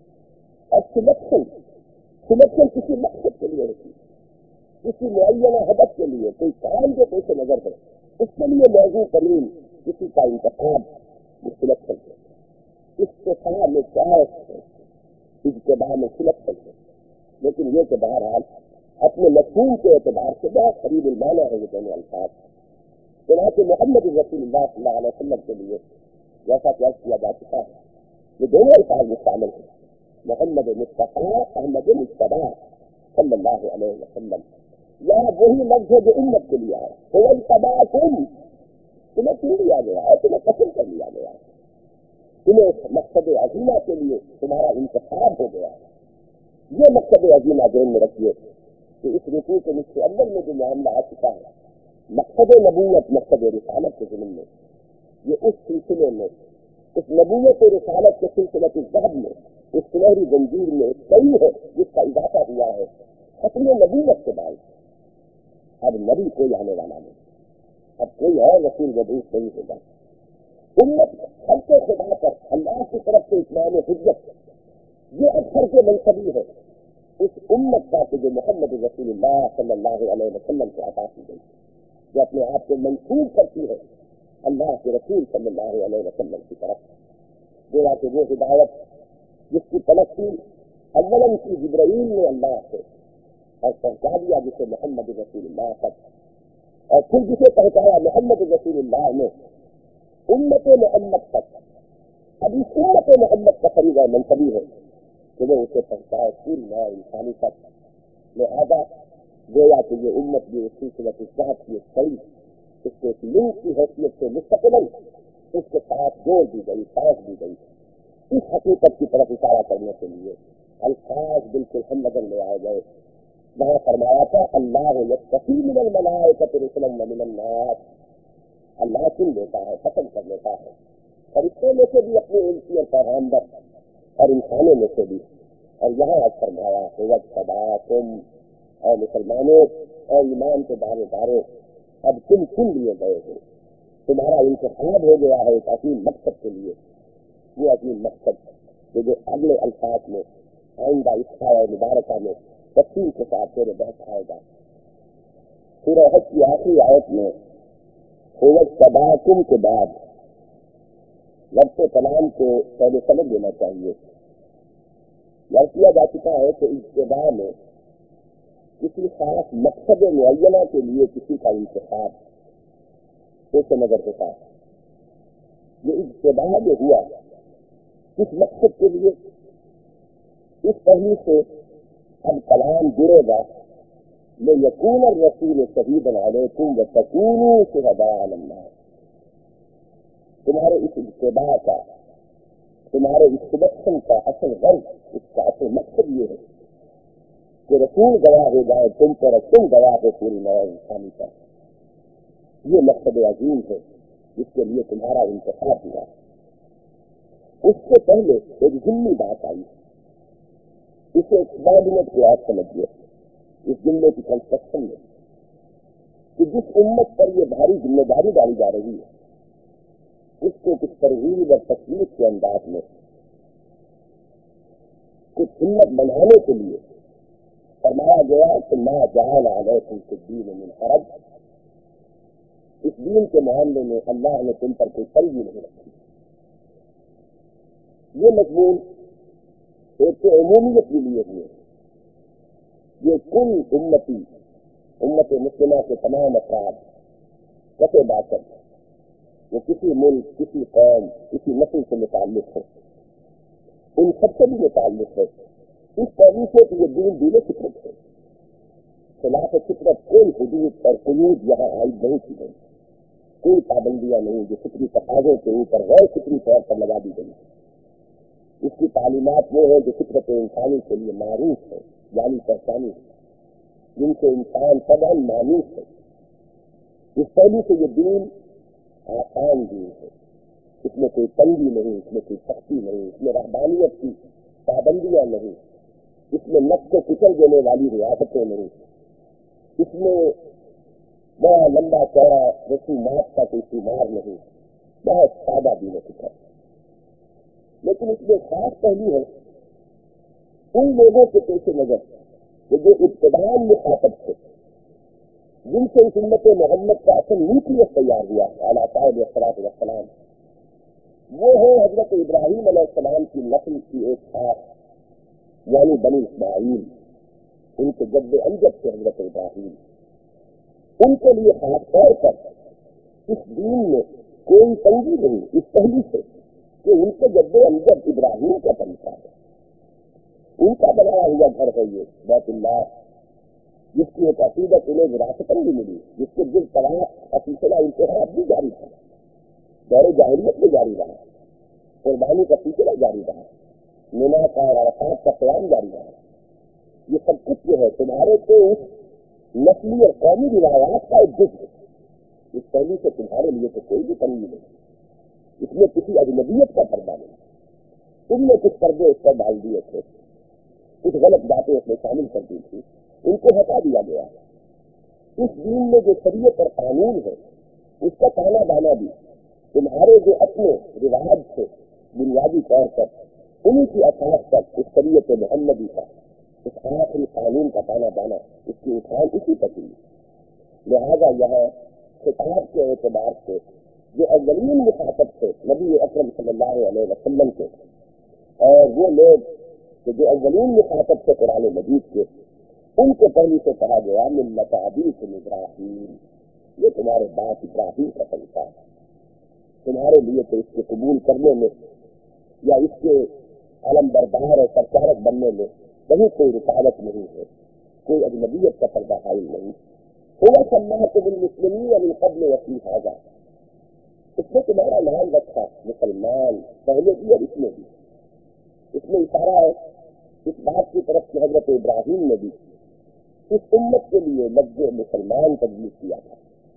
اور سلیکشن سلیکشن کسی مقصد کے لیے ہوتی ہے، کسی معینہ ہدف کے لیے، کوئی کام جو پیش نظر ہے اس کے لیے موضوع کریم کسی کا انتخاب، یہ سلیکشن ہے. استفاء میں چوائس ہے، اجتباء میں سلیکشن ہے. لیکن یہ کہ بہرحال اپنے مفہوم کے اعتبار سے بہت قریب المعنی ہے یہ دونوں الفاظ. چنانچہ محمد رسول اللہ صلی اللہ علیہ وسلم کے لیے جیسا کہ عرض کیا جا چکا ہے، یہ دونوں الفاظ میں شامل ہیں. محمد مصطفیٰ احمد مجتبیٰ صلی اللہ علیہ وسلم، یہاں وہی لفظ ہے جو امت کے لیے آیا. وَاجْتَبَاكُمْ، تمہیں چن لیا گیا ہے، تمہیں پسند کر لیا گیا ہے، تمہیں مقصد عظیمہ کے لیے تمہارا انتخاب ہو گیا ہے. یہ مقصد عظیمہ ذہن میں رکھیے کہ اس رکوع کے نصف اول میں جو معاملہ آ چکا ہے، مقصد نبوت، مقصد رسالت کے ضمن میں، یہ اس سلسلے میں، اس نبوت و رسالت کے سلسلے کی ذہب میں، اس سنہری زنجیر میں کئی ہے جس کا اضافہ ہوا ہے ختم نبوت کے بعد. اب نبی کوئی آنے والا نہیں، اب کوئی اور رسول مبعوث نہیں ہوگا. امت خلق خدا پر اللہ کی طرف سے اتمام حجت، یہ اکثر کے منصبی ہے اس امت کا کہ جو محمد رسول اللہ صلی اللہ علیہ وسلم سے عطا کی گئی، جو اپنے آپ کو منسوب کرتی ہے اللہ کے رسول صلی اللہ علیہ وسلم کی طرف. گویا کہ وہ ہدایت جس کی تلقی اولن کی جبرائیل نے اللہ سے اور پہنچا دیا جسے محمد رسول اللہ تک، اور پھر جسے پہنچایا محمد رسول اللہ نے امت محمد تک. اب اس امت محمد کا فریضہ منصبی ہے کہ وہ اسے پہنچائے پوری نوع انسانی تک. لہذا گویا کہ یہ امت بھی اس سلسلہ کی صحت کی ایک کڑی، اس کے ایک لنک کی حیثیت سے مستقبل اس کے ساتھ جوڑ دی گئی، سانس دی گئی. اس حقیقت کی طرف اشارہ کرنے کے لیے الفاظ بالکل ہم نظر لے آئے گئے. وہاں فرمایا تھا اللہ یستفی من الملائکۃ رسلا ومن الناس، اللہ چن لیتا ہے، پسند کر لیتا ہے فرشتوں میں سے بھی اپنے انسی اور پیغمبر اور انسانوں میں سے بھی. اور یہاں آج فرمایا وَاجْتَبَاكُمْ، اے مسلمانوں، اے ایمان کے دعوے داروں، اب تم چن لیے گئے ہو، تمہارا انتخاب ہو گیا ہے ایک عظیم مقصد کے لیے. وہ عظیم مقصد کہ جو اگلے الفاظ میں آئندہ اس آیہ مبارکہ میں تفصیل کے ساتھ میرے بحث آئے گا. سورہ حج کی آخری آیت میں وَاجْتَبَاكُمْ کے بعد لفظ کلام کو پہلے سمجھ لینا چاہیے. یاد کیا جا چکا ہے کہ ابتداء میں کسی خاص مقصد معینہ کے لیے کسی کا انتخاب پیش نظر ہوتا ہے. یہ ابتداء جو ہوا کس مقصد کے لیے، اس پہلو سے اب کلام جڑے گا لِيَكُونَ الرَّسُولُ شَهِيدًا عَلَيْكُمْ وَتَكُونُوا شُهَدَاءَ عَلَى النَّاسِ. تمہارے اس اتباع کا، تمہارے اس سلیکشن کا اصل غرض، اس کا اصل مقصد یہ ہے کہ رسول گواہ ہو جائے تم پر اور تم گواہ ہو پوری نوع انسانی پر. یہ مقصد عظیم ہے جس کے لیے تمہارا انتخاب ہوا. اس سے پہلے ایک ضمنی بات آئی، اسے ایک سبارڈینیٹ کے آپ سمجھیے اس جملے کی کنسٹرکشن میں، کہ جس امت پر یہ بھاری ذمہ داری ڈالی جا رہی ہے اس کو کچھ ترغیب اور تشویق کے انداز میں کچھ ہمت بنانے کے لیے فرمایا گیا کہ ما جعل علیکم فی الدین من حرج، اس دین کے معاملے میں اللہ نے تم پر کوئی تنگی نہیں رکھی. یہ مضمون ایک تو عمومیت کے لیے ہوئے، یہ کل امتی امت مسلمہ کے تمام افراد کتے باطل وہ کسی ملک، کسی قوم، کسی نسل سے متعلق ہو، ان سب سے بھی متعلق ہے. اس پہلو سے کہ یہ دین دین فطرت ہے، خلاف فطرت کوئی حدود اور قیود یہاں عائد نہیں کی گئی، کوئی پابندیاں نہیں جو فطری تقاضوں کے اوپر غیر فطری طور پر لگا دی گئی. اس کی تعلیمات وہ ہے جو فطرت انسانی کے لیے معروف ہے، یعنی پہچانی ہے، جن سے انسان طبعاً مانوس ہے. اس پہلو سے یہ دین آسان دین ہے، اس میں کوئی تنگی نہیں، اس میں کوئی سختی نہیں، اس میں رہبانیت کی پابندیاں نہیں، اس میں نفس کو کچل دینے والی ریاستیں نہیں، اس میں بڑا لمبا چوڑا رسومات کا کوئی شمار نہیں، بہت سادہ دین فطرت. لیکن اس میں خاص پہلو ہے ان لوگوں کے پیش نظر کہ جو ابتدائی مخاطب تھے، جن سے اس امت محمد کا اصل نیوکلیس تیار ہوا اعلیٰ صاحب الصلاۃ والسلام، وہ ہے حضرت ابراہیم علیہ السلام کی نسل کی ایک خاص، یعنی بنی اسماعیل، ان کے جد امجد سے حضرت ابراہیم. ان کے لیے خاص طور پر اس دین میں کوئی تنگی نہیں، اس پہلو سے کہ ان کے جد امجد ابراہیم کا طریقہ ہے، ان کا بنایا ہوا گھر ہے یہ بیت اللہ، جس کی ایک عقیدت انہیں وراثتاً بھی ملی، جس کے دل طلاق کا سلسلہ انتہا بھی جاری تھا، دور جاہلیت میں جاری رہا، قربانی کا سلسلہ جاری رہا، مینا کا اور عرفات کا قیام جاری رہا. یہ سب کچھ جو ہے تمہارے تو اس نسلی اور قومی روایات کا ایک جز ہے. اس پہلو سے تمہارے لیے تو کوئی بھی تنگی نہیں، اس میں کسی اجنبیت کا پردہ نہیں. تم نے کچھ پردے اس پر ڈال دیے تھے، کچھ غلط باتیں اس میں شامل کر دی تھی، ان کو ہٹا دیا گیا. اس دین میں جو شریعت اور قانون ہے اس کا تانا بانا بھی تمہارے جو اپنے رواج تھے بنیادی طور پر انہیں کی اساس پر اس شریعت محمدی کا اس آخری قانون کا تانا بانا اس کی اٹھان اسی پر ہوئی. لہذا یہاں خطاب کے اعتبار سے جو اولین مخاطب تھے نبی اکرم صلی اللہ علیہ وسلم کے، اور وہ لوگ جو اولین مخاطب تھے قرآن مجید کے، ان کو پہلے سے کہا گیا ملت ابیکم ابراہیم، یہ تمہارے باپ ابراہیم کا طریقہ ہے. تمہارے لیے تو اس کے قبول کرنے میں یا اس کے علم بردار اور سرچارک بننے میں کہیں کوئی رکاوٹ نہیں ہے، کوئی اجنبیت کا پردہ حائل نہیں. ہوا سماکم المسلمین من قبل وفی ھذا، اس نے تمہارا نام رکھا مسلمان پہلے بھی اور اس میں بھی. اس میں اشارہ ہے اس بات کی طرف کہ حضرت ابراہیم نے بھی اس امت کے لیے لفظ مسلمان تجویز کیا تھا.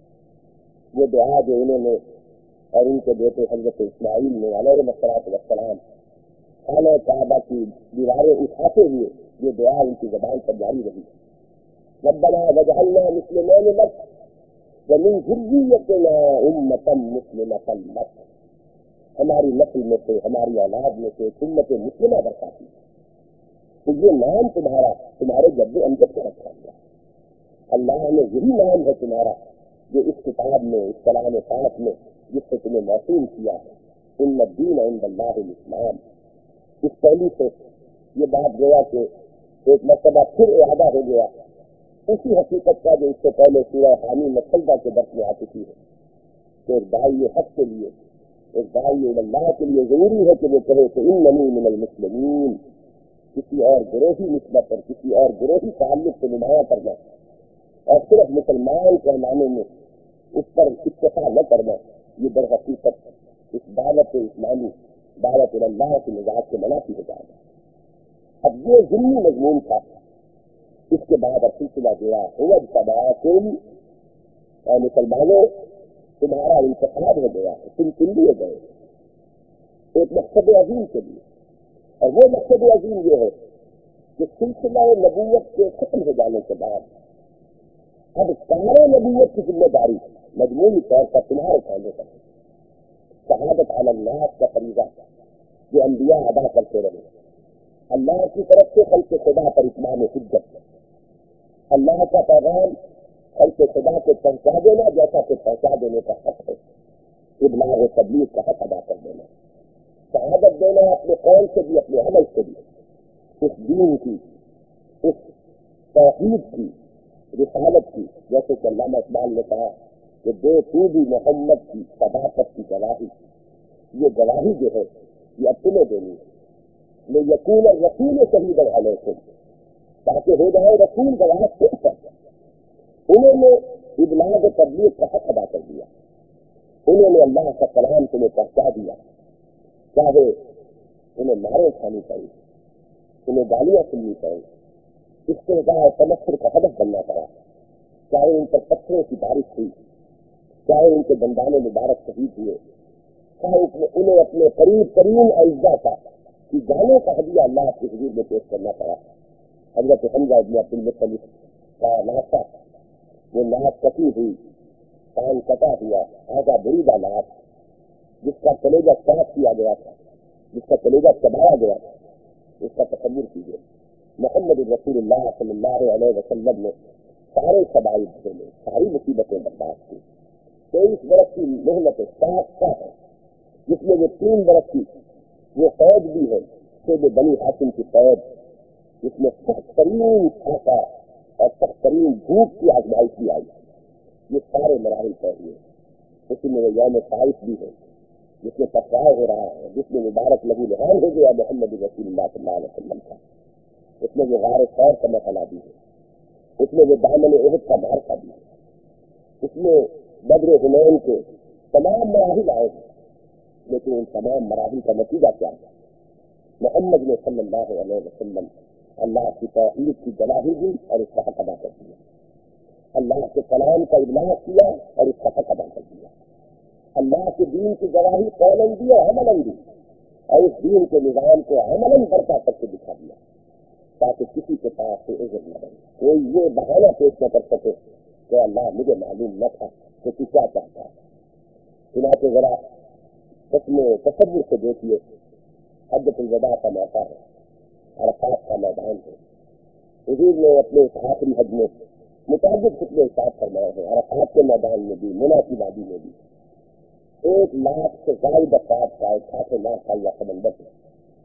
وہ دعا جو انہوں نے اور ان کے بیٹے حضرت اسماعیل نے علیہ الصلوۃ والسلام خانہ کعبہ کی دیواریں اٹھاتے ہوئے یہ دعا ان کی زبان پر جاری رہی، ربنا وجعلنا مسلمین لک ومن ذریتنا امۃ مسلمۃ لک، ہماری نسل میں سے ہماری اولاد میں سے امت مسلمہ برپاتی. تو یہ نام تمہارا تمہارے جد امجد کو رکھا گیا. اللہ نے یہی نام ہے تمہارا جو اس کتاب میں اس کلام پاک میں جس سے تمہیں موسوم کیا ہے، ان الدین عند اللہ الاسلام. اس پہلو سے یہ بات گویا کہ ایک مرتبہ پھر اعادہ ہو گیا اسی حقیقت کا جو اس سے پہلے سورہ حامی مصدہ کے درس میں آ چکی ہے کہ ایک داعی حق کے لیے، ایک داعی اللہ کے لیے ضروری ہے کہ وہ کہے کہ اننی من المسلمین، کسی اور گروہی نسبت اور کسی اور گروہی تعلق سے نمایاں کرنا اور صرف مسلمان کہلانے میں اس پر اکتفا نہ کرنا، یہ در حقیقت اس دعوت اسلامی دعوت اللہ کی نجات کے منافی ہو جائے گا. اب یہ ضمنی مضمون تھا. اس کے بعد اب سلسلہ جڑا ہوا تباکم، اور مسلمانوں تمہارا انتخاب ہو گیا ہے، تم چن لیے گئے ایک مقصد عظیم کے لیے. اور وہ مقصد عظیم یہ ہے کہ سلسلہ نبوت کے ختم ہو جانے کے بعد اب سارے نبوت کی ذمہ داری مجموعی طور پر تمہارے کاندھے پر ہے. شہادت علی الناس کا فریضہ جو انبیاء ادا کرتے رہے، اللہ کی طرف سے خلق خدا پر اتمام حجت، اللہ کا پیغام خلق خدا کو پہنچا دینا جیسا کہ پہنچا دینے کا حق ہے، ابلاغ و تبلیغ کا حق ادا کر دینا، شہادت دینا اپنے قول سے بھی اپنے عمل سے بھی اس دین کی، اس توحید کی، رسالت کی، جیسے کہ علامہ اقبال نے کہا کہ دے تو بھی محمد کی صداقت کی گواہی، یہ گواہی جو ہے یہ اب تمہیں دینی ہے، میں یقین الرسول شہید علیکم، تاکہ ہو جائے رسول گواہ تم پر۔ انہوں نے ابلاغ تبلیغ کا حق ادا کر دیا، انہوں نے اللہ کا کلام تمہیں پہنچا دیا، چاہے انہیں مارے کھانی پڑی، انہیں گالیاں سننی پڑی، استحزاء تمسخر کا ہدف بننا پڑا، چاہے ان پر پتھروں کی بارش ہوئی، چاہے ان کے دندانے مبارک شہید ہوئے، چاہے انہیں اپنے قریب ترین اعزاء کا کی جانے کا ہدیہ اللہ کے حضور میں پیش کرنا پڑا۔ حضرت حمزہ بن عبد المطلب کا ناسا، وہ ناک کٹی ہوئی، کان کٹا ہوا، آگا بریدہ ناک، جس کا کلیجہ صاف کیا گیا تھا، جس کا کلیجہ چبایا گیا تھا، اس کا تصور کیجیے۔ محمد رسول اللہ صلی اللہ علیہ وسلم نے سارے شدائد جھیلے، ساری مصیبتیں برداشت کی، تیئیس برس کی محنت سات کا ہے، جس میں وہ تین برس کی وہ فوج بھی ہے، شعب بنی ہاشم کی فوج، جس میں سخت ترین پھانسا اور سخت ترین دھوپ کی آزمائش بھی آئی، یہ سارے مراحل طے ہوئے۔ اس میں وہ یوم طائف بھی ہے، جس میں پتھراؤ ہو رہا ہے، جس میں مبارک لہو لہان ہو گیا محمد رسول اللہ صلی اللہ علیہ وسلم کا، اس میں وہ غار خیر کا مرحلہ بھی ہے، اس میں وہ دامن احد کا مارکا بھی ہے، اس میں بدر حنین کے تمام مراحل آئے ہیں، لیکن ان تمام مراحل کا نتیجہ کیا ہے؟ محمد نے صلی اللہ علیہ وسلم اللہ کی توحید کی گواہی دی اور اس کا حق ادا کر دیا، اللہ کے کلام کا ابلاغ کیا اور اس کا حق ادا کر دیا، اللہ کے دین کی گواہی قولاً دی اور عملاً دی، اور اس دین کے نظام کو عملاً برپا کر کے دکھا دیا، تاکہ کسی کے پاس سے عذر نہ بنے، کوئی یہ بہانہ پیش نہ کر سکے کہ اللہ مجھے معلوم نہ تھا کہ تو کیا چاہتا ہے۔ چنانچہ ذرا اس میں تصور سے دیکھیے، حجۃ الوداع کا موقع ہے، عرفات کا میدان ہے، حضور نے اپنے اس آخری حج میں متعدد خطبے ارشاد فرمائے ہیں، عرفات کے میدان میں بھی، منی کی وادی میں بھی، ایک لاکھ سے زائد افراد کا ایک آٹھ لاکھ کا یہ سمندر ہے،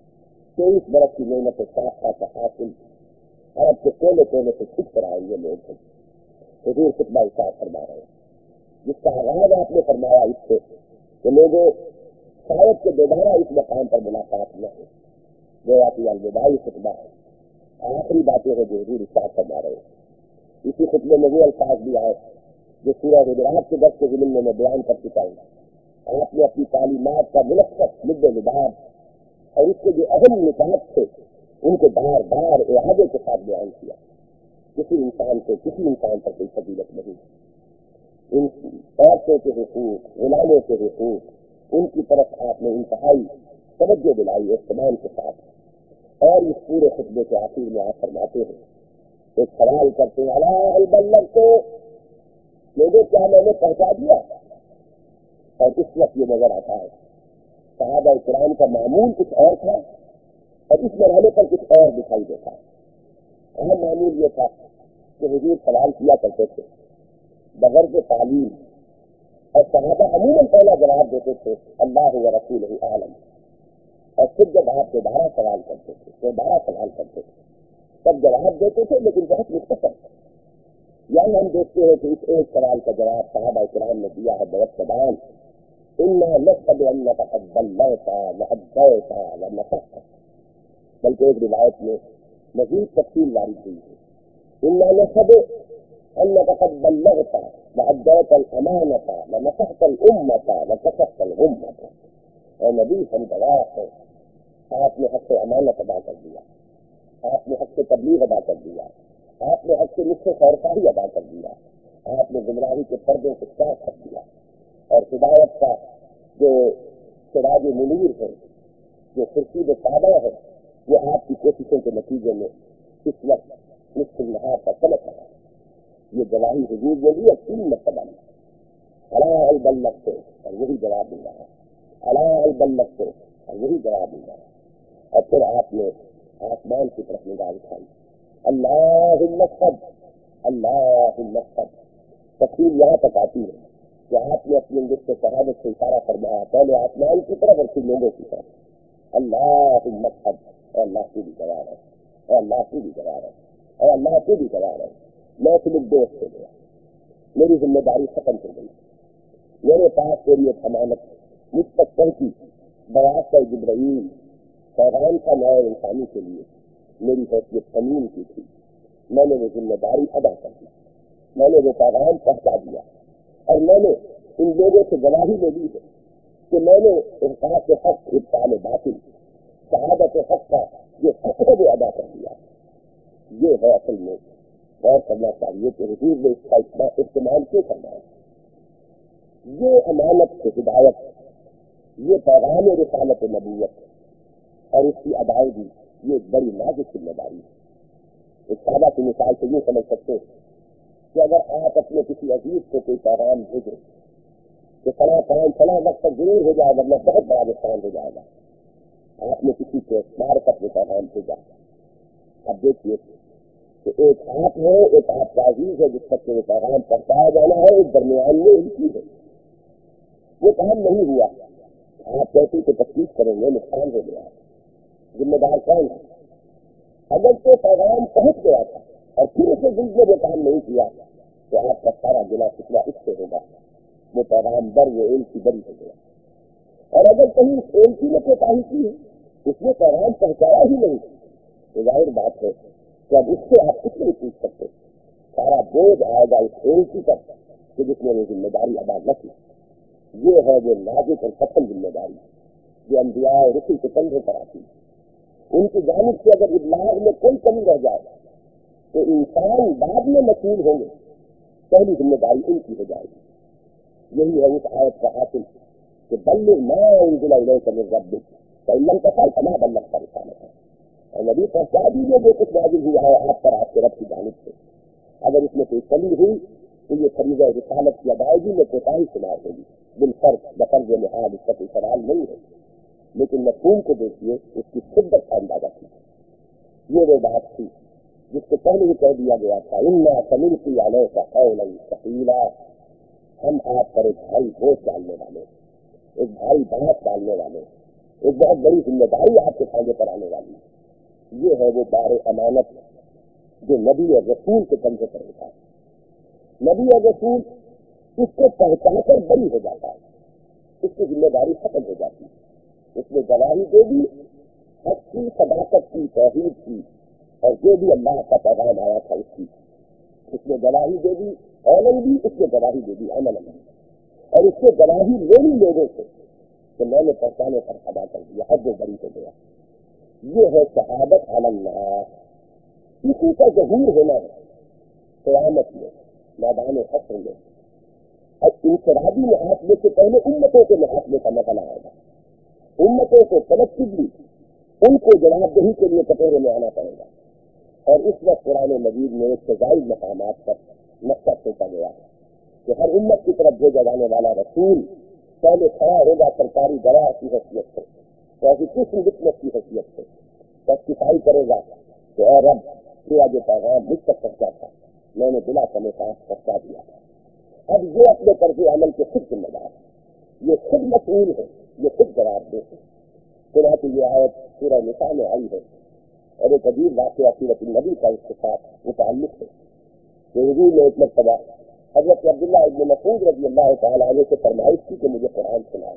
تیئیس برس کی محنت صاف کا حاصل عرب کے کونے کونے سے چھٹ کر آئے یہ لوگ ہیں۔ حضور خطبہ ارشاد فرما رہے ہیں، جس کا آغاز آپ نے فرمایا اس سے کہ لوگوں شاید کے دوبارہ اس مقام پر ملاقات نہ ہو، گویا کہ الوداعی خطبہ ہے، آخری باتیں ہیں جو حضور ارشاد فرما رہے ہیں۔ اسی خطبے میں وہ الفاظ بھی آئے جو سورہ حجرات کے درس کے ضمن میں میں بیان کر چکا ہوں۔ آپ نے اپنی تعلیمات کا ملخص مد لباب اور اس کے جو اہم نکات تھے ان کو بار بار اعادے کے ساتھ بیان کیا۔ کسی انسان کو کسی انسان پر کوئی فضیلت نہیں، ان عورتوں کے حقوق، غلاموں کے حقوق، ان کی طرف آپ نے انتہائی توجہ دلائی اہتمام کے ساتھ، اور اس پورے خطبے کے آخر میں آپ فرماتے ہیں، ایک سوال کرتے ہیں، الا هل بلغت، لوگوں کیا میں نے پہنچا دیا؟ اور اس وقت یہ نظر آتا ہے صحابہ کرام کا معمول کچھ اور تھا اور اس مرحلے پر کچھ اور دکھائی دیتا ہے۔ اہم معمول یہ تھا کہ حضور سوال کیا کرتے تھے بغرض تعلیم، اور صحابہ عموماً پہلا جواب دیتے تھے اللہ و رسولہ اعلم، اور پھر جب آپ دوبارہ سوال کرتے تھے دوبارہ سوال کرتے تھے تب جواب دیتے تھے، لیکن بہت مختصر۔ یعنی ہم دیکھتے ہیں کہ اس ایک سوال کا جواب صحابہ کرام نے دیا ہے بہت سبان، انا نشهد انك قد بلغت واديت ونصحت، بلکہ ایک روایت میں مزید تفصیل وارد ہوئی ہے، انا نشهد انك قد بلغت واديت الامانه ونصحت الامه وكشفت الغمه، اے نبی ہم گواہ ہیں آپ نے حق امانت ادا کر دیا، آپ نے حق تبلیغ ادا کر دیا، آپ نے حق نصح خیرخواہی ادا کر دیا، آپ نے گمراہی کے پردوں کو صاف کر دیا، اور ہدایت کا جو سراج منیر ہے، جو خورشید تابع ہے، وہ آپ کی کوششوں کے نتیجے میں اس وقت نصف النہار کا چمک رہا ہے۔ یہ گواہی حضور نے دی اور تین مرتبہ لی، الا هل بلغت، اور وہی جواب مل رہا ہے، الا هل بلغت، اور وہی جواب مل رہا ہے۔ اور پھر آپ نے آسمان کی طرف نگاہ اٹھائی، اللہم اشہد، اللہم اشہد، تفصیل یہاں تک آتی ہے کہ آپ نے اپنی انگشت شہادت سے اشارہ فرمایا پہلے آسمان کی طرف اور پھر لوگوں کی طرف، اللہم اشہد، اے اللہ کی بھی گواہ ہے، اے اللہ کی بھی گواہ ہے، اے اللہ کی بھی گواہ ہے، میں صرف دوست ہو گیا، میری ذمہ داری ختم ہو گئی، میرے پاس تیری ایک امانت مجھ تک پہنچی، بواسطہ جبرائیل پیغام کا نئے انسانی کے لیے میری حیثیت امین کی تھی، میں نے وہ ذمہ داری ادا کر دی، میں نے وہ پیغام پہنچا دیا، اور میں نے ان لوگوں سے گواہی لے لی ہے کہ میں نے احساس حق، ابطال باطل، شہادت حق کا یہ حق ہے وہ ادا کر دیا۔ یہ ہے اصل میں غور کرنا چاہیے کہ حضور نے اس کا استعمال کیوں کرنا ہے۔ یہ امانت سے ہدایت، یہ پیغام رسالت نبوت اور اس کی ادائیگی یہ ایک بڑی نازک ذمہ داری ہے۔ ایک سادہ کی مثال سے یہ سمجھ سکتے ہیں کہ اگر آپ اپنے کسی عزیز کو کوئی پیغام بھیجیں کہ فلاں کام فلاں وقت تک ضرور ہو جائے گا ورنہ بہت بڑا نقصان ہو جائے گا، آپ نے کسی کو مار کر وہ پیغام بھیجا، اب دیکھیے کہ ایک آپ ہے، ایک آپ کا عزیز ہے جس تک وہ پیغام پہنچایا جانا ہے، ایک درمیان میں ان کی ہے، وہ کام نہیں ہوا، آپ کیسی کو تفتیش کریں گے، نقصان ہو گیا، ذمہ دار کون ہے؟ اگر تو پیغام پہنچ گیا تھا اور پھر اسے دل نے وہ کام نہیں کیا تو آپ کا سارا گلا شکوا اس سے ہوگا، وہ پیغام بر وہ ایل کی بری ہو گیا۔ اور اگر کہیں اس ایلچی نے کوتاہی کی ہے، اس نے پیغام پہنچایا ہی نہیں، تو ظاہر بات ہے کہ اب اس سے آپ کچھ نہیں پوچھ سکتے، سارا بوجھ آئے گا اس ایلچی پر کہ جس نے وہ ذمہ داری ادا نہ کی۔ یہ ہے وہ نازک اور قتل ذمہ داری جو انبیاء اور رسل کے کندھے پر آتی ہے۔ ان کی جانب سے اگر ابلاغ میں کوئی کمی رہ جائے تو انسان بعد میں مسئول ہوں گے، پہلی ذمہ داری ان کی ہو جائے گی۔ یہی ہے اس آیت کا حاصل کہ بلغ ما انزل الیک من ربک فإن لم تفعل فما بلغت رسالتہ، اور نبی پہنچا دیجیے جو کچھ نازل ہوا ہے آپ پر آپ کے رب کی جانب سے، اگر اس میں کوئی کمی ہوئی تو یہ فریضہ رسالت کی ادائیگی میں کوتاہی شمار ہوگی، بالفرض بفرض لحاظ اس کا کوئی سوال نہیں ہے، لیکن مفہوم کو دیکھیے، اس کی شدت کا اندازہ کیجیے۔ یہ وہ بات تھی جس کو پہلے ہی کہہ دیا گیا تھا، انا سنلقی علیک قولا ثقیلا، ہم آپ پر ایک بھاری بوجھ ڈالنے والے، ایک بھاری بات ڈالنے والے، ایک بہت بڑی ذمہ داری آپ کے کھانے پر آنے والی ہے۔ یہ ہے وہ بار امانت جو نبی اور رسول کے کندھے پر ہوتا ہے۔ نبی اور رسول اس کو پہنچا کر بری ہو جاتا ہے، اس کی ذمہ داری ختم ہو جاتی ہے، اس نے گواہی دے دی حق کی، صداقت کی، توحید کی، اور جو بھی اللہ کا پیغام آیا تھا اس کی، اس نے گواہی دے دی، علم بھی اس نے گواہی دے دی، عمل بھی، اور اس نے گواہی لینی لوگوں سے کہ میں نے پہچانے پر ادا کر دیا، حد و بری ہو گیا۔ یہ ہے شہادت علی اللہ، اسی کا ظہور ہونا ہے قیامت میں، میدان حشر میں، اور انفرادی محاسبے سے پہلے امتوں کے محاسبے کا مسئلہ آئے گا، امتوں کو کلیکٹیولی ان کو جواب دہی کے لیے کٹورے میں آنا پڑے گا، اور اس وقت قرآن مجید میں ایک سے زائد مقامات پر نقطہ کھینچا گیا ہے کہ ہر امت کی طرف بھیجا جانے والا رسول پہلے کھڑا ہوگا سرکاری گواہ کی حیثیت سے، پروسیکیوشن وٹنس کی حیثیت سے، ٹیسٹیفائی کرے گا کہ اے رب تیرا جو پیغام مجھ تک پہنچا تھا میں نے بلا کم ساتھ پہنچا دیا تھا۔ اب یہ اپنے طرز عمل کے خود ذمہ دار ہے، یہ خود مسئول ہے، یہ خود جواب دے ہے۔ چنانچہ یہ آیت سورہ نساء میں آئی ہے، اور ایک عجیب واقعہ سیرت النبی کا اس کے ساتھ متعلق ہے کہ حضور نے ایک مرتبہ حضرت عبداللہ ابن مسعود رضی اللہ تعالیٰ عنہ سے فرمائش کی کہ مجھے قرآن سنائے۔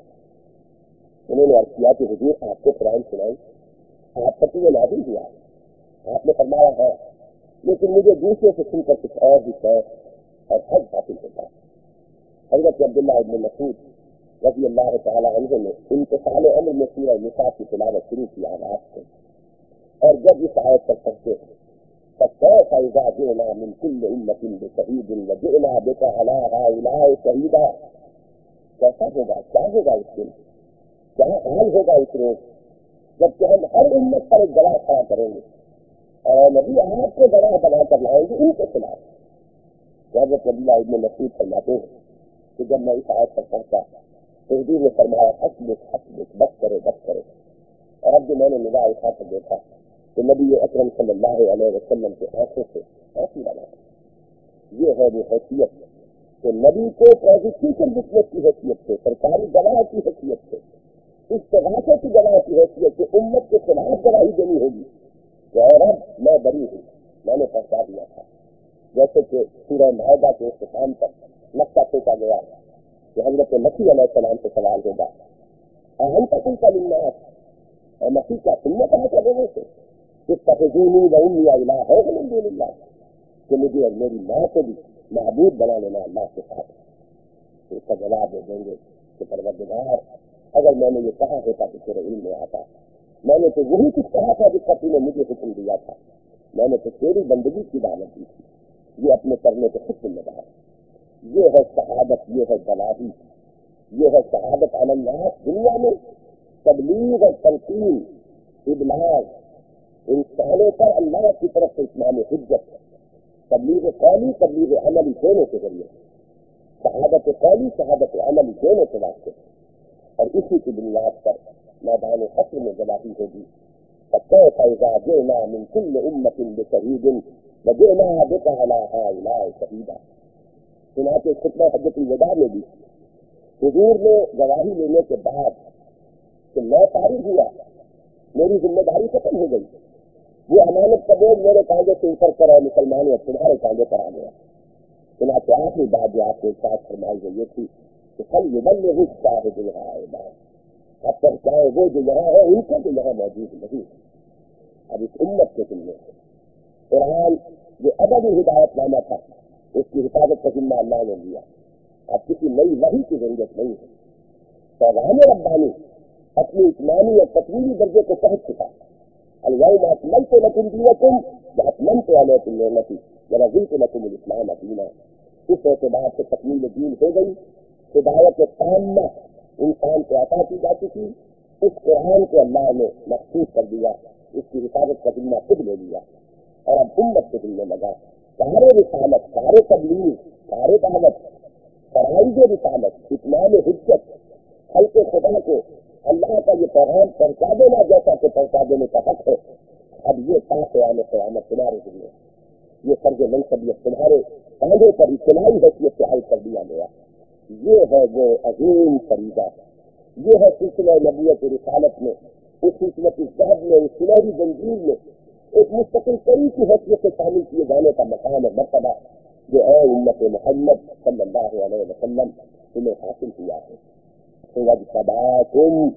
انہوں نے عرض کیا کہ حضور آپ کو قرآن سنائیں، آپ پر تو یہ نازل ہوا ہے۔ آپ نے فرمایا ہے، لیکن مجھے دوسرے سے سن کر کچھ اور بھی شوق اور حج حاصل ہوتا ہے۔ حضرت عبداللہ ابن مسعود رضی اللہ تعالیٰ عنہ نے انتقال عمر میں سورہ نساء کی تلاوت شروع کی آغاز سے، اور جب اس آیت پر پہنچے فَكَيْفَ إِذَا جِئْنَا مِنْ كُلِّ أُمَّةٍ بِشَهِيدٍ وَجِئْنَا بِكَ عَلَىٰ هَٰؤُلَاءِ شَهِيدًا، کیسا ہوگا، کیا ہوگا اس دن، کیا حال ہوگا اس روز جب کہ ہم ہر امت پر ایک گواہ کھڑا کریں گے اور نبی آپ کو گواہ بنا کر لائیں گے ان کے خلاف۔ حضرت عبداللہ ابن مسعود فرماتے ہیں کہ جب میں اس آیت پر پہنچا تو حضور نے فرمایا حسبک حسبک، بس کرو بس کرو، اور اب جو میں نے نگاہ اٹھا کر دیکھا تو نبی اکرم صلی اللہ علیہ وسلم کے آنکھوں سے آنسو بنا. یہ ہے وہ حیثیت کہ نبی کو پروزیکیوشن وٹنس کی حیثیت سے، سرکاری گواہ کی حیثیت سے، استغاثے کی گواہ کی حیثیت سے امت کے خلاف گواہی دینی ہوگی کہ اے رب میں بری ہوں، میں نے پہنچا دیا تھا. جیسے کہ سورہ مائدہ کے اختتام پر نقطہ پھینکا گیا کہ حضرت مسیح علیہ السلام سے سوال ہوگا اہم تکن کا للناس، اور مسیح کا تم نے کہا تھا لوگوں سے اتخذونی و امی الہین من دون اللہ، کہ مجھے اور میری ماں کو بھی معبود بنا لینا اللہ کے ساتھ. تو اس کا جواب دے دیں گے کہ پروردگار اگر میں نے یہ کہا ہوتا تو تیرے علم میں آتا، میں نے تو وہی کچھ کہا تھا جس کا تم نے مجھے حکم دیا تھا، میں نے تو تیری بندگی کی دعوت دی تھی. یہ اپنے کرنے کے خود ذمہ دار. یہ ہے شہادت، یہ ہے گواہی، یہ ہے شہادت علی الناس دنیا میں، تبلیغ اور تلقین ابلاغ انسانوں پر اللہ کی طرف سے اتمام حجت، تبلیغ قولی تبلیغ عملی دونوں کے ذریعے، شہادت قولی شہادت عملی دونوں کے واسطے. اور اسی کی بنیاد پر میدان حشر میں گواہی ہوگی. فَكَيْفَ إِذَا جِئْنَا مِنْ كُلِّ أُمَّةٍ بِشَهِيدٍ وَجِئْنَا بِكَ عَلَىٰ هَٰؤُلَاءِ شَهِيدًا. چنانچہ خطبہ حجۃ الوداع میں بھی حضور نے گواہی لینے کے بعد کہ میں فارغ ہوا، میری ذمہ داری ختم ہو گئی، وہ امانت کا بوجھ میرے کاندھے سے اتر کر اور مسلمانوں اور تمہارے کاندھے پر آ گیا. چنانچہ آخری بات جو آپ کو ارشاد فرمائی گئی یہ تھی کہ فَلْيُبَلِّغِ الشَّاهِدُ الْغَائِبَ، اب تک چاہے وہ جو یہاں ہے ان کو جو یہاں موجود نہیں. اب اس امت کے ذمے سے قرآن جو ابدی ہدایت نامہ تھا اس کی حفاظت کا ذمہ اللہ نے لیا. اب کسی نئی وحی کی ضرورت نہیں ہے. پیغام ربانی اپنی اسلامی اور تکمیلی درجے کو پہنچ چکا. الیوم اکملت لکم دینکم واتممت علیکم نعمتی ورضیت لکم الاسلام دینا. اس اعتبار سے تکمیل دین ہو گئی. ہدایت تامہ انسان کو عطا کی جا چکی. اس قرآن کو اللہ نے مخصوص کر دیا، اس کی حفاظت کا ذمہ خود لے لیا. اور اب امت کے ذمہ لگا سارے رسالت، سارے تبلیغ، سارے دعوت، فرائض رسالت، اتمام حجت، خلق خدا کو اللہ کا یہ پیغام پہنچا دینا جیسا کہ پہنچا دینے کا حق ہے. اب یہ تا قیامت قیامت تمہارے ذمہ، یہ فرض منصبیت تمہارے کاندھے پر اجتماعی حیثیت سے عائد کر دیا گیا. یہ ہے وہ عظیم فریضہ، یہ ہے سلسلہ نبوت رسالت میں، اس سلسلہ کی ذہب میں، اس سنہری زنجیر میں ایک مستقل کئی کی حیثیت سے شامل کیے جانے کا مقام اور مرتبہ جو اے امت محمد صلی اللہ علیہ وسلم تمہیں حاصل کیا ہے. وَاجْتَبَاكُمْ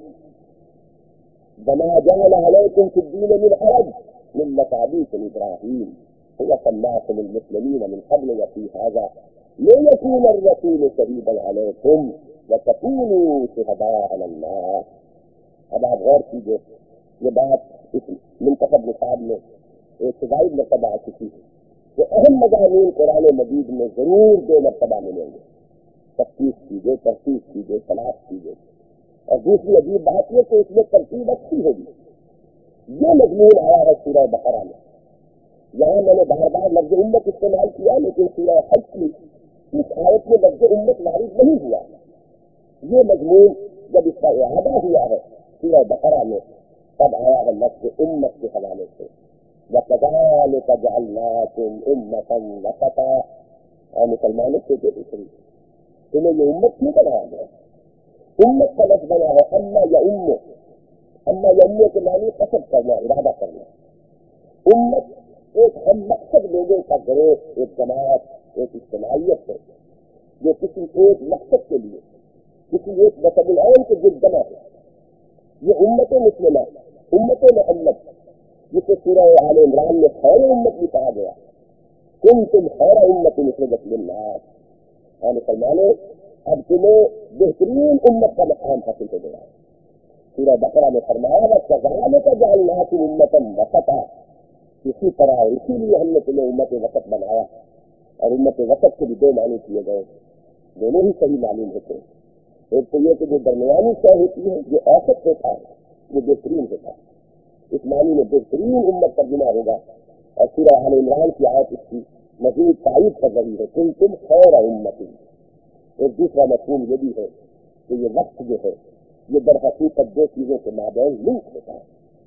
وَمَا جَعَلَ عَلَيْكُمْ فِي الدِّينِ مِنْ حَرَجٍ مِلَّةَ أَبِيكُمْ إِبْرَاهِيمَ هُوَ سَمَّاكُمُ الْمُسْلِمِينَ مِنْ قَبْلُ وَفِي هَٰذَا لِيَكُونَ الرَّسُولُ شَهِيدًا عَلَيْكُمْ وَتَكُونُوا شُهَدَاءَ عَلَى النَّاسِ. اب آپ غور کیجیے، یہ بات اس منتخب نصاب میں ایک واحد مرتبہ آ چکی ہے کہ اہم مضامین قرآن مجید میں ضرور دو مرتبہ ملیں گے. تفتیش کیجیے، تفتیش کیجیے، تلاش کیجیے. اور دوسری عجیب بات یہ کہ اس میں ترتیب اچھی ہوگی. یہ مضمون آیا ہے سورہ بقرہ میں. یہاں میں نے بار بار لفظ امت استعمال کیا لیکن سورہ حج کی اس آیت میں لفظ امت وارد نہیں ہوا. یہ مضمون جب اس کا اعادہ ہوا ہے سورہ بقرہ میں تب آیا ہے لفظ امت کے حوالے سے. وَكَذَلِكَ جَعَلْنَاكُمْ أُمَّةً وَسَطًا. اور مسلمانوں سے جو دوسری تمہیں یہ امت کیوں بنایا گیا؟ امت کا لفظ بنا ہے اما یا امو. اما یا امو کے معنی قصد کرنا، ارادہ کرنا. امت ایک ہم مقصد لوگوں کا گروہ، ایک جماعت، ایک اجتماعیت ہے جو کسی ایک مقصد کے لیے کسی ایک نسب العین کے جد جمع ہے. یہ امت مسلمہ، امت محمد، جسے سورہ آل عمران میں خیر امت بھی کہا گیا. کنتم خیر امت اخرجت للناس. اور مسلمانوں اب تمہیں بہترین امت کا مقام حاصل ہو گیا. سورہ بقرہ میں فرمایا وَكَذَلِكَ جَعَلْنَاكُمْ أُمَّةً وَسَطًا. اسی طرح اسی لیے ہم نے تمہیں امت وسط بنایا. اور امت وسط کے بھی دو معنی کیے گئے، دونوں ہی صحیح معلوم ہوتے ہیں. ایک تو یہ کہ جو درمیانی شے ہوتی ہے، جو اوسط ہوتا ہے وہ بہترین ہوتا ہے. اس معنی میں بہترین امت ترجمہ ہوگا. اور سورہ آل عمران کی آیت اس کی مزید تائید کر رہی ہے کنتم خیر امت. ایک دوسرا مفہوم یہ بھی ہے کہ یہ وقت جو ہے یہ در حقیقت دو چیزوں کے مابین لنک ہوتا ہے.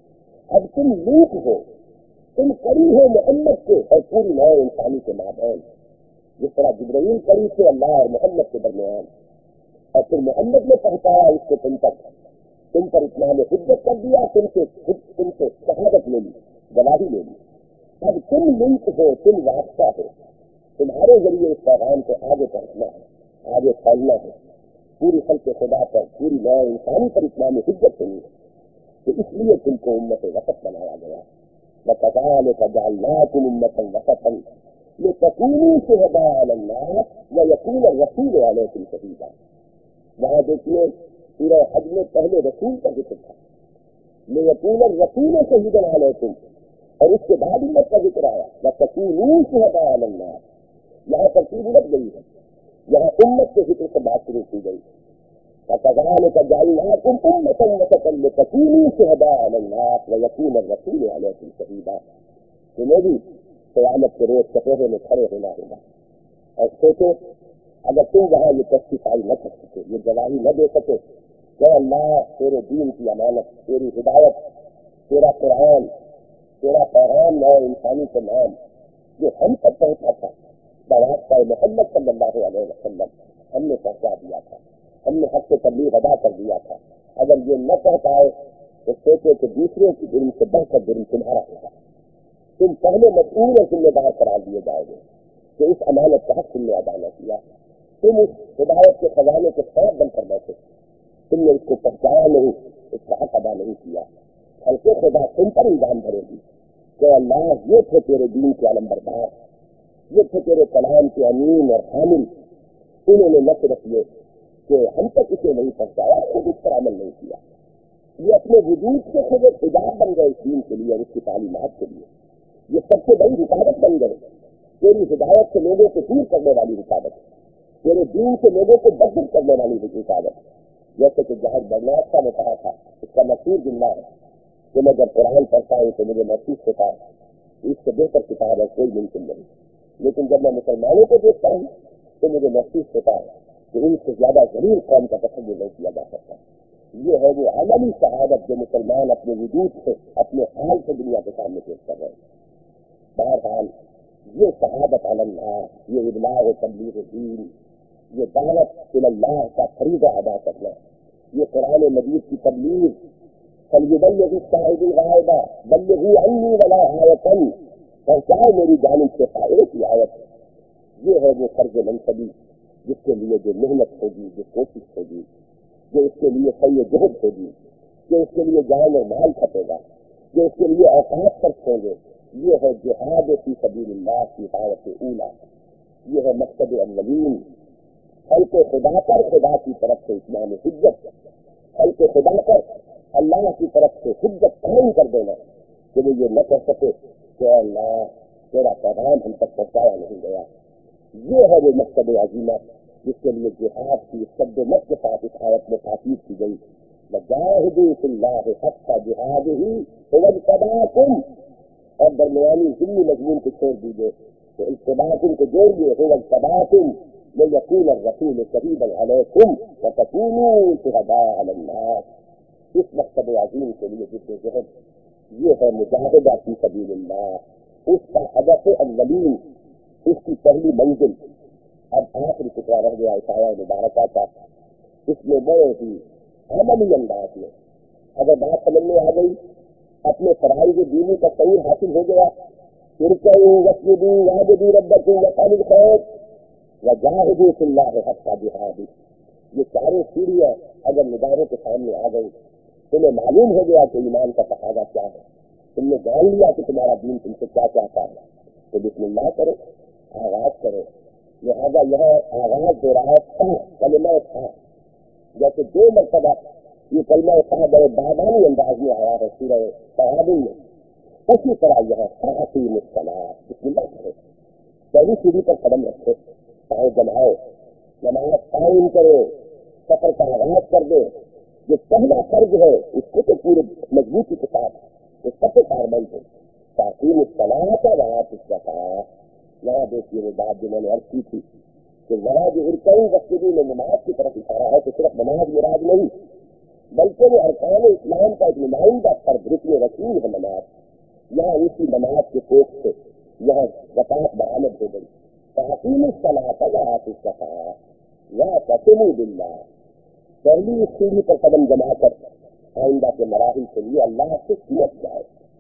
اب تم لوٹ ہو، تم قریب ہو محمد کے اور پوری نو انسانی کے مابین، جس طرح جبرائیل قریب تھے اللہ اور محمد کے درمیان، اور پھر محمد نے پہنچایا اس کو تم تک، تم پر اتمام حجت کر دیا، تم سے تم سے شہادت لے لی، گواہی لے لی. اب تم لنک ہو، تم واسطہ ہو، تمہارے ذریعے اس پیغام کو آگے پہنچنا ہے، آگے پھیلنا ہے، پوری خلق خدا پر، پوری نو انسانی پر اتمام حجت کرنی ہے. تو اس لیے تم کو امت وسط بنایا گیا. وَكَذَلِكَ جَعَلْنَاكُمْ أُمَّةً وَسَطًا لِتَكُونُوا شُهَدَاءَ عَلَى النَّاسِ وَيَكُونَ الرَّسُولُ عَلَيْكُمْ شَهِيدًا. وہاں دیکھیے سورہ حج میں پہلے رسول کا ذکر تھا، لِيَكُونَ الرَّسُولُ شَهِيدًا عَلَيْكُمْ، اور اس کے بعد امت کا ذکر آیا وَتَكُونُوا شُهَدَاءَ عَلَى النَّاسِ. یہاں ترتیب الٹ گئی ہے، یہاں امت کے ذکر سے بات شروع کی گئی. وَكَذَلِكَ جَعَلْنَاكُمْ أُمَّةً وَسَطًا لِتَكُونُوا شُهَدَاءَ عَلَى النَّاسِ وَيَكُونَ الرَّسُولُ عَلَيْكُمْ شَهِيدًا. تمہیں بھی قیامت کے روز صفحے میں کھڑے ہونا ہوگا. اور سوچو اگر تم وہاں یہ ٹیسٹیفائی نہ کر سکے، یہ گواہی نہ دے سکے کہ اللہ تیرے دین کی امانت، تیری ہدایت، تیرا قرآن، تیرا پیغام ہے انسانی کے نام جو ہم تک پہنچا تھا بواسطہ محمد صلی اللہ علیہ وسلم، ہم نے پہنچا دیا تھا، ہم نے حق سے تبلیغ ادا کر دیا تھا. اگر یہ نہ کہہ پائے تو سوچو کہ دوسروں کی جرم سے بڑھ کر جرم تمہارا ہوگا. تم پہلے مسئول اور ذمہ دار قرار دیے جاؤ گے کہ اس امانت کا حق تم نے ادا نہ کیا. تم اس ہدایت کے خزانے کے ساتھ بن کر بیٹھے، تم نے اس کو پہنچایا نہیں، اس کا حق ادا نہیں کیا. ہلکے خدا تم پر الزام بھرے گی کہ اللہ یہ تھے تیرے دین کے علم بردار، یہ تھے تیرے کلام کے امین اور حامل، انہوں نے نہ صرف یہ کہ ہم تک اسے نہیں پہنچایا، خود اس پر عمل نہیں کیا. یہ اپنے وجود سے خود ایک حجاب بن گئے اس دین کے لیے اور اس کی تعلیمات کے لیے. یہ سب سے بڑی رکاوٹ بن گئے. تیری ہدایت سے لوگوں کو دور کرنے والی رکاوٹ، تیرے دین سے لوگوں کو بدل کرنے والی رکاوٹ. جیسے کہ جہاں برناسا نے کہا تھا، اس کا مشہور جملہ ہے کہ میں جب قرآن پڑھتا ہوں تو مجھے محسوس ہوتا ہے اس سے بہتر کتاب ہے کوئی ممکن نہیں، لیکن جب میں مسلمانوں کو دیکھتا ہوں تو مجھے محسوس ہوتا ہے کہ ان سے زیادہ ضرور قوم کا تصور نہیں کیا جا سکتا. یہ ہے وہ عملی شہادت جو مسلمان اپنے وجود سے، اپنے حال سے دنیا کے سامنے پیش کر رہے ہیں. بہرحال یہ شہادت علی اللہ، یہ ابلاغ و تبلیغ دین، یہ دعوت اللہ کا فریضہ ادا کرنا، یہ قرآن مجید کی تبلیغ، فَلْيُبَلِّغِ الشَّاهِدُ الْغَائِبَ بَلِّغُوا عَنِّي وَلَوْ آیَةً، پہنچائے میری جانب سے ایک ہی آیت. یہ ہے وہ فرض منصبی جس کے لیے جو محنت ہوگی، جو کوشش ہوگی، جو اس کے لیے سعی جہد ہوگی، جو اس کے لیے جان اور مال کھپے گا، جو اس کے لیے اوقات خرچ ہوں گے. یہ ہے جہاد فی سبیل اللہ کی دعوت اولا، یہ ہے مقصد اولین. خلق خدا پر خدا کی طرف سے اتمام حجت، خلق خدا پر اللہ کی طرف سے حجت قائم کر دینا کہ وہ یہ نہ کہہ سکے کہ اللہ تیرا پیغام ہم تک پہنچایا نہیں گیا. یہ ہے وہ مقصد عظیمہ جس کے لیے جہاد کی شد و مت کے ساتھ اس آیت میں تاکید کی گئی. وَجَاهِدُوا فِي اللَّهِ حَقَّ جِهَادِهِ هُوَ اجْتَبَاكُمْ، اور درمیانی ضمنی مضمون کو چھوڑ دیجیے تو اجتباکم کو جوڑیے، هُوَ اجْتبَاكُمْ لِيَكُونَ الرَّسُولُ شَهِيدًا عَلَيْكُمْ وَتَكُونُوا شُهَدَاءَ عَلَى النَّاسِ. اس مقصد عظیم کے لیے جد و جہد یہ ہے مجاہدہ فی سبیل اللہ، اس کا ہدف اولین، اس کی پہلی منزل. اب آخری ٹکڑا رہ گیا اس آیہ مبارکہ کا، اس میں بڑے ہی عملی انداز میں اگر بات سمجھ میں آ گئی، اپنے فرائض دینی کا شعور حاصل ہو گیا، ارکعوا واسجدوا واعبدوا ربکم وافعلوا الخیر وجاہدوا فی اللہ حق جہادہ. یہ چاروں سیڑھیاں اگر نگاہوں کے سامنے آ گئی، تمہیں معلوم ہو گیا کہ ایمان کا تقاضا کیا ہے، تم نے جان لیا کہ تمہارا دین تم سے کیا چاہتا ہے، تو بسم اللہ کرو، آغاز کرو. لہذا یہاں آغاز ہو رہا ہے کلمہ طاعت، جیسے دو مرتبہ یہ کلمہ طاعت بڑے بادانی انداز میں آیا ہے سورہ تغابن میں، اسی طرح یہاں فاقیم الصلاۃ، بسم اللہ کرو، پہلی سیڑھی پر قدم رکھو، پاؤں جماؤ، نماز قائم کرو، سفر کا آغاز کر دو. جو پہلا فرض ہے اس کو تو پورے مضبوطی کے ساتھ اس سب سے کاربن دو. فاقیم الصلاۃ وآتوا الزکاۃ. یہاں دیکھیے وہ بات جو میں نے عرض کی تھی کہ ذرا جو ارکعوا واسجدوا میں نماز کی طرف اشارہ ہے تو صرف نماز مراد نہیں، بلکہ وہ ارکان اسلام کا ایک نمائندہ فرد رکن رسول ہے نماز. یہاں اسی نماز کے کوٹ سے یہاں زکات برآمد ہو گئی. تحقیم الصلاۃ وآتوا الزکاۃ واعتصموا باللہ. پہلی اس سیڑھی پر قدم جما کر آئندہ کے مراحل کے لیے اللہ سے سمجھ جائے.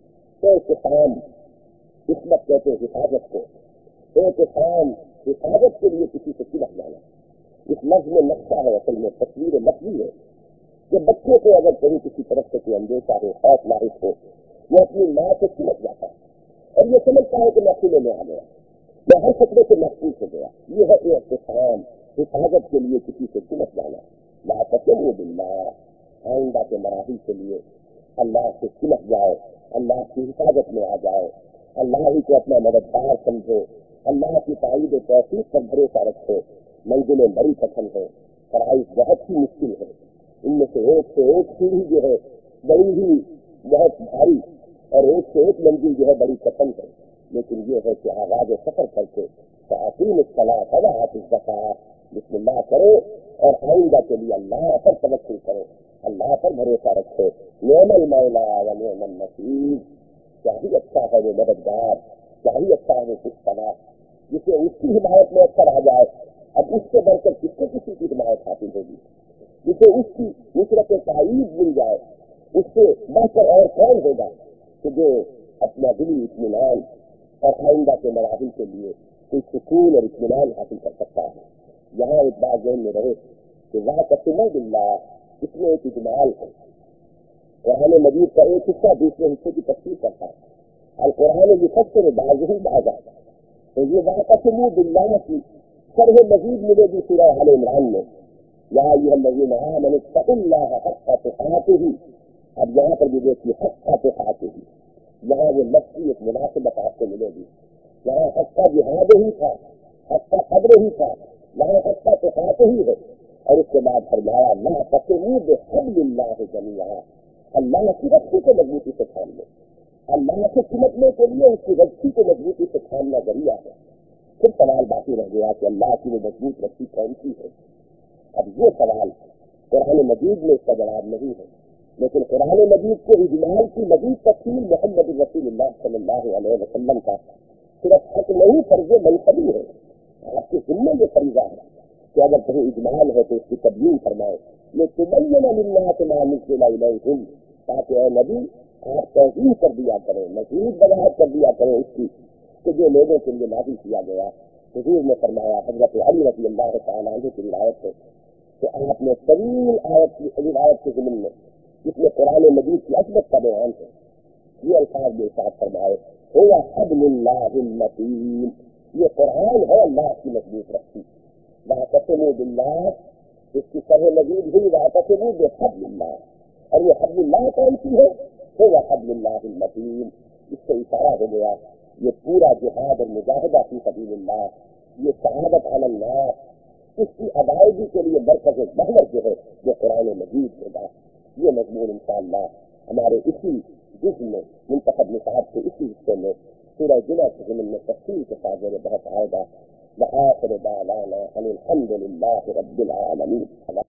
اعتصام عصمت کہتے ہیں حفاظت کو. اعتصام حفاظت کے لیے کسی سے سمجھ جانا. اس لفظ میں نقشہ ہے، اصل میں تصویر لفظی ہے کہ بچے کو اگر کہیں کسی طرف سے کوئی اندیشہ ہو، خوف لاحق ہو، وہ اپنی ماں سے سمجھ جاتا ہے اور یہ سمجھتا ہے کہ میں سلے میں آ گیا، میں ہر خطرے سے محفوظ ہو گیا. یہ ہے اعتصام، حفاظت کے لیے کسی سے سمجھ جانا. واعتصموا باللہ، آئندہ کے مراحل کے لیے اللہ سے سمجھ جاؤ، اللہ کی حفاظت میں آ جاؤ، اللہ ہی کو اپنا مددگار سمجھو، اللہ کی تائید و توفیق پر بھروسہ رکھو. منزلیں بڑی کٹھن ہے، فرائض بہت ہی مشکل ہے. ان میں سے ایک سے ایک سیڑھی جو ہے بڑی ہی بہت بھاری اور ایک سے ایک منزل جو ہے بڑی کٹھن ہے. لیکن یہ ہے کہ آغاز سفر کر کے تحقیم الصلاۃ وآتوا الزکاۃ، بسم اللہ کرو اور آئندہ کے لیے اللہ پر توکل کرو، اللہ پر بھروسہ رکھو. نعم المولا و نعم النصیر. کیا ہی اچھا ہے وہ مددگار، کیا ہی اچھا ہے وہ پشتنا جسے اس کی حمایت میں اثر آ جائے. اب اس سے بڑھ کر کس کو کسی کی حمایت حاصل ہوگی؟ جسے اس کی نصرت تائید مل جائے اس سے بڑھ کر اور کون ہوگا کہ جو اپنا دلی اطمینان اور آئندہ کے مراحل کے لیے کوئی سکون اور اطمینان حاصل کر سکتا ہے. یہاں ایک بات ذہن میں رہے کہ واعتصموا باللہ، اس میں ایک اجمال ہے. قرآن مجید کا ایک حصہ دوسرے حصے کی تفسیر کرتا ہے. القرآن یفسر بعضہ بعضا، تو یہ واعتصموا باللہ کی شرح مزید ملے گی سورہ آل عمران میں. یا ایھا الذین آمنوا اتقوا اللہ حق تقاتہ. اب یہاں پر بھی دیکھیے حق تقاتہ، یہاں وہ لفظی ایک مناسبت آپ کو ملے گی. یہاں حق کا جہاد ہی تھا، حق کا قدر ہی تھا، یہاں حق کا تقاتہ ہی ہے. اور اس کے بعد فرمایا واعتصموا بحبل اللہ جمیعا، اللہ کی رسی کو مضبوطی سے تھام لو. اللہ سے سمجھنے کے لیے اس کی رسی کو مضبوطی سے تھامنا ذریعہ ہے. پھر سوال باقی رہ گیا کہ اللہ کی وہ مضبوط رسی کون سی ہے. اب یہ سوال قرآن مجید میں اس کا جواب نہیں ہے، لیکن قرآن مجید کے اجمال کی مزید تفصیل محمد رسول اللہ صلی اللہ علیہ وسلم کا صرف حق نہیں فرض منصبی ہے. آپ کے ذمہ یہ فریضہ ہے کہ اگر کہیں اجمال ہے تو اس کی تبیین فرمائے. یہ تبین للناس ما نزل الیہم، تاکہ اے نبی آپ توضیح کر دیا کریں، مزید وضاحت کر دیا کریں اس کی کہ جو لوگوں کے لیے نازل کیا گیا. حضور نے فرمایا، حضرت علی رضی اللہ تعالیٰ عنہ کی روایت ہے کہ آپ نے طویل آیت کی روایت کے ضمن میں جس میں قرآن مجید کی عظمت کا بیان ہے یہ الفاظ میں ارشاد فرمائے هو حبل اللہ المتین، یہ قرآن ہے اللہ کی مضبوط رسی. واعتصموا باللہ، اس کی شرح مزید ہوئی واعتصموا بحبل اللہ، اور یہ حبل اللہ کون سی ہے؟ هو حبل اللہ المتین. اس سے اشارہ ہو گیا یہ پورا جہاد اور مجاہدہ فی سبیل اللہ، یہ شہادت علی اللہ، اس کی ادائیگی کے لیے مرکز محور جو ہے وہ قرآن مجید ہوگا. یہ مضمون انشاءاللہ ہمارے اسی جسم میں منتخب نصاب کے اسی حصے میں سورہ جمعہ کے ضمن میں تفصیل کے ساتھ بہت آئے گا. وآخر دعوانا ان الحمد للہ رب العالمین.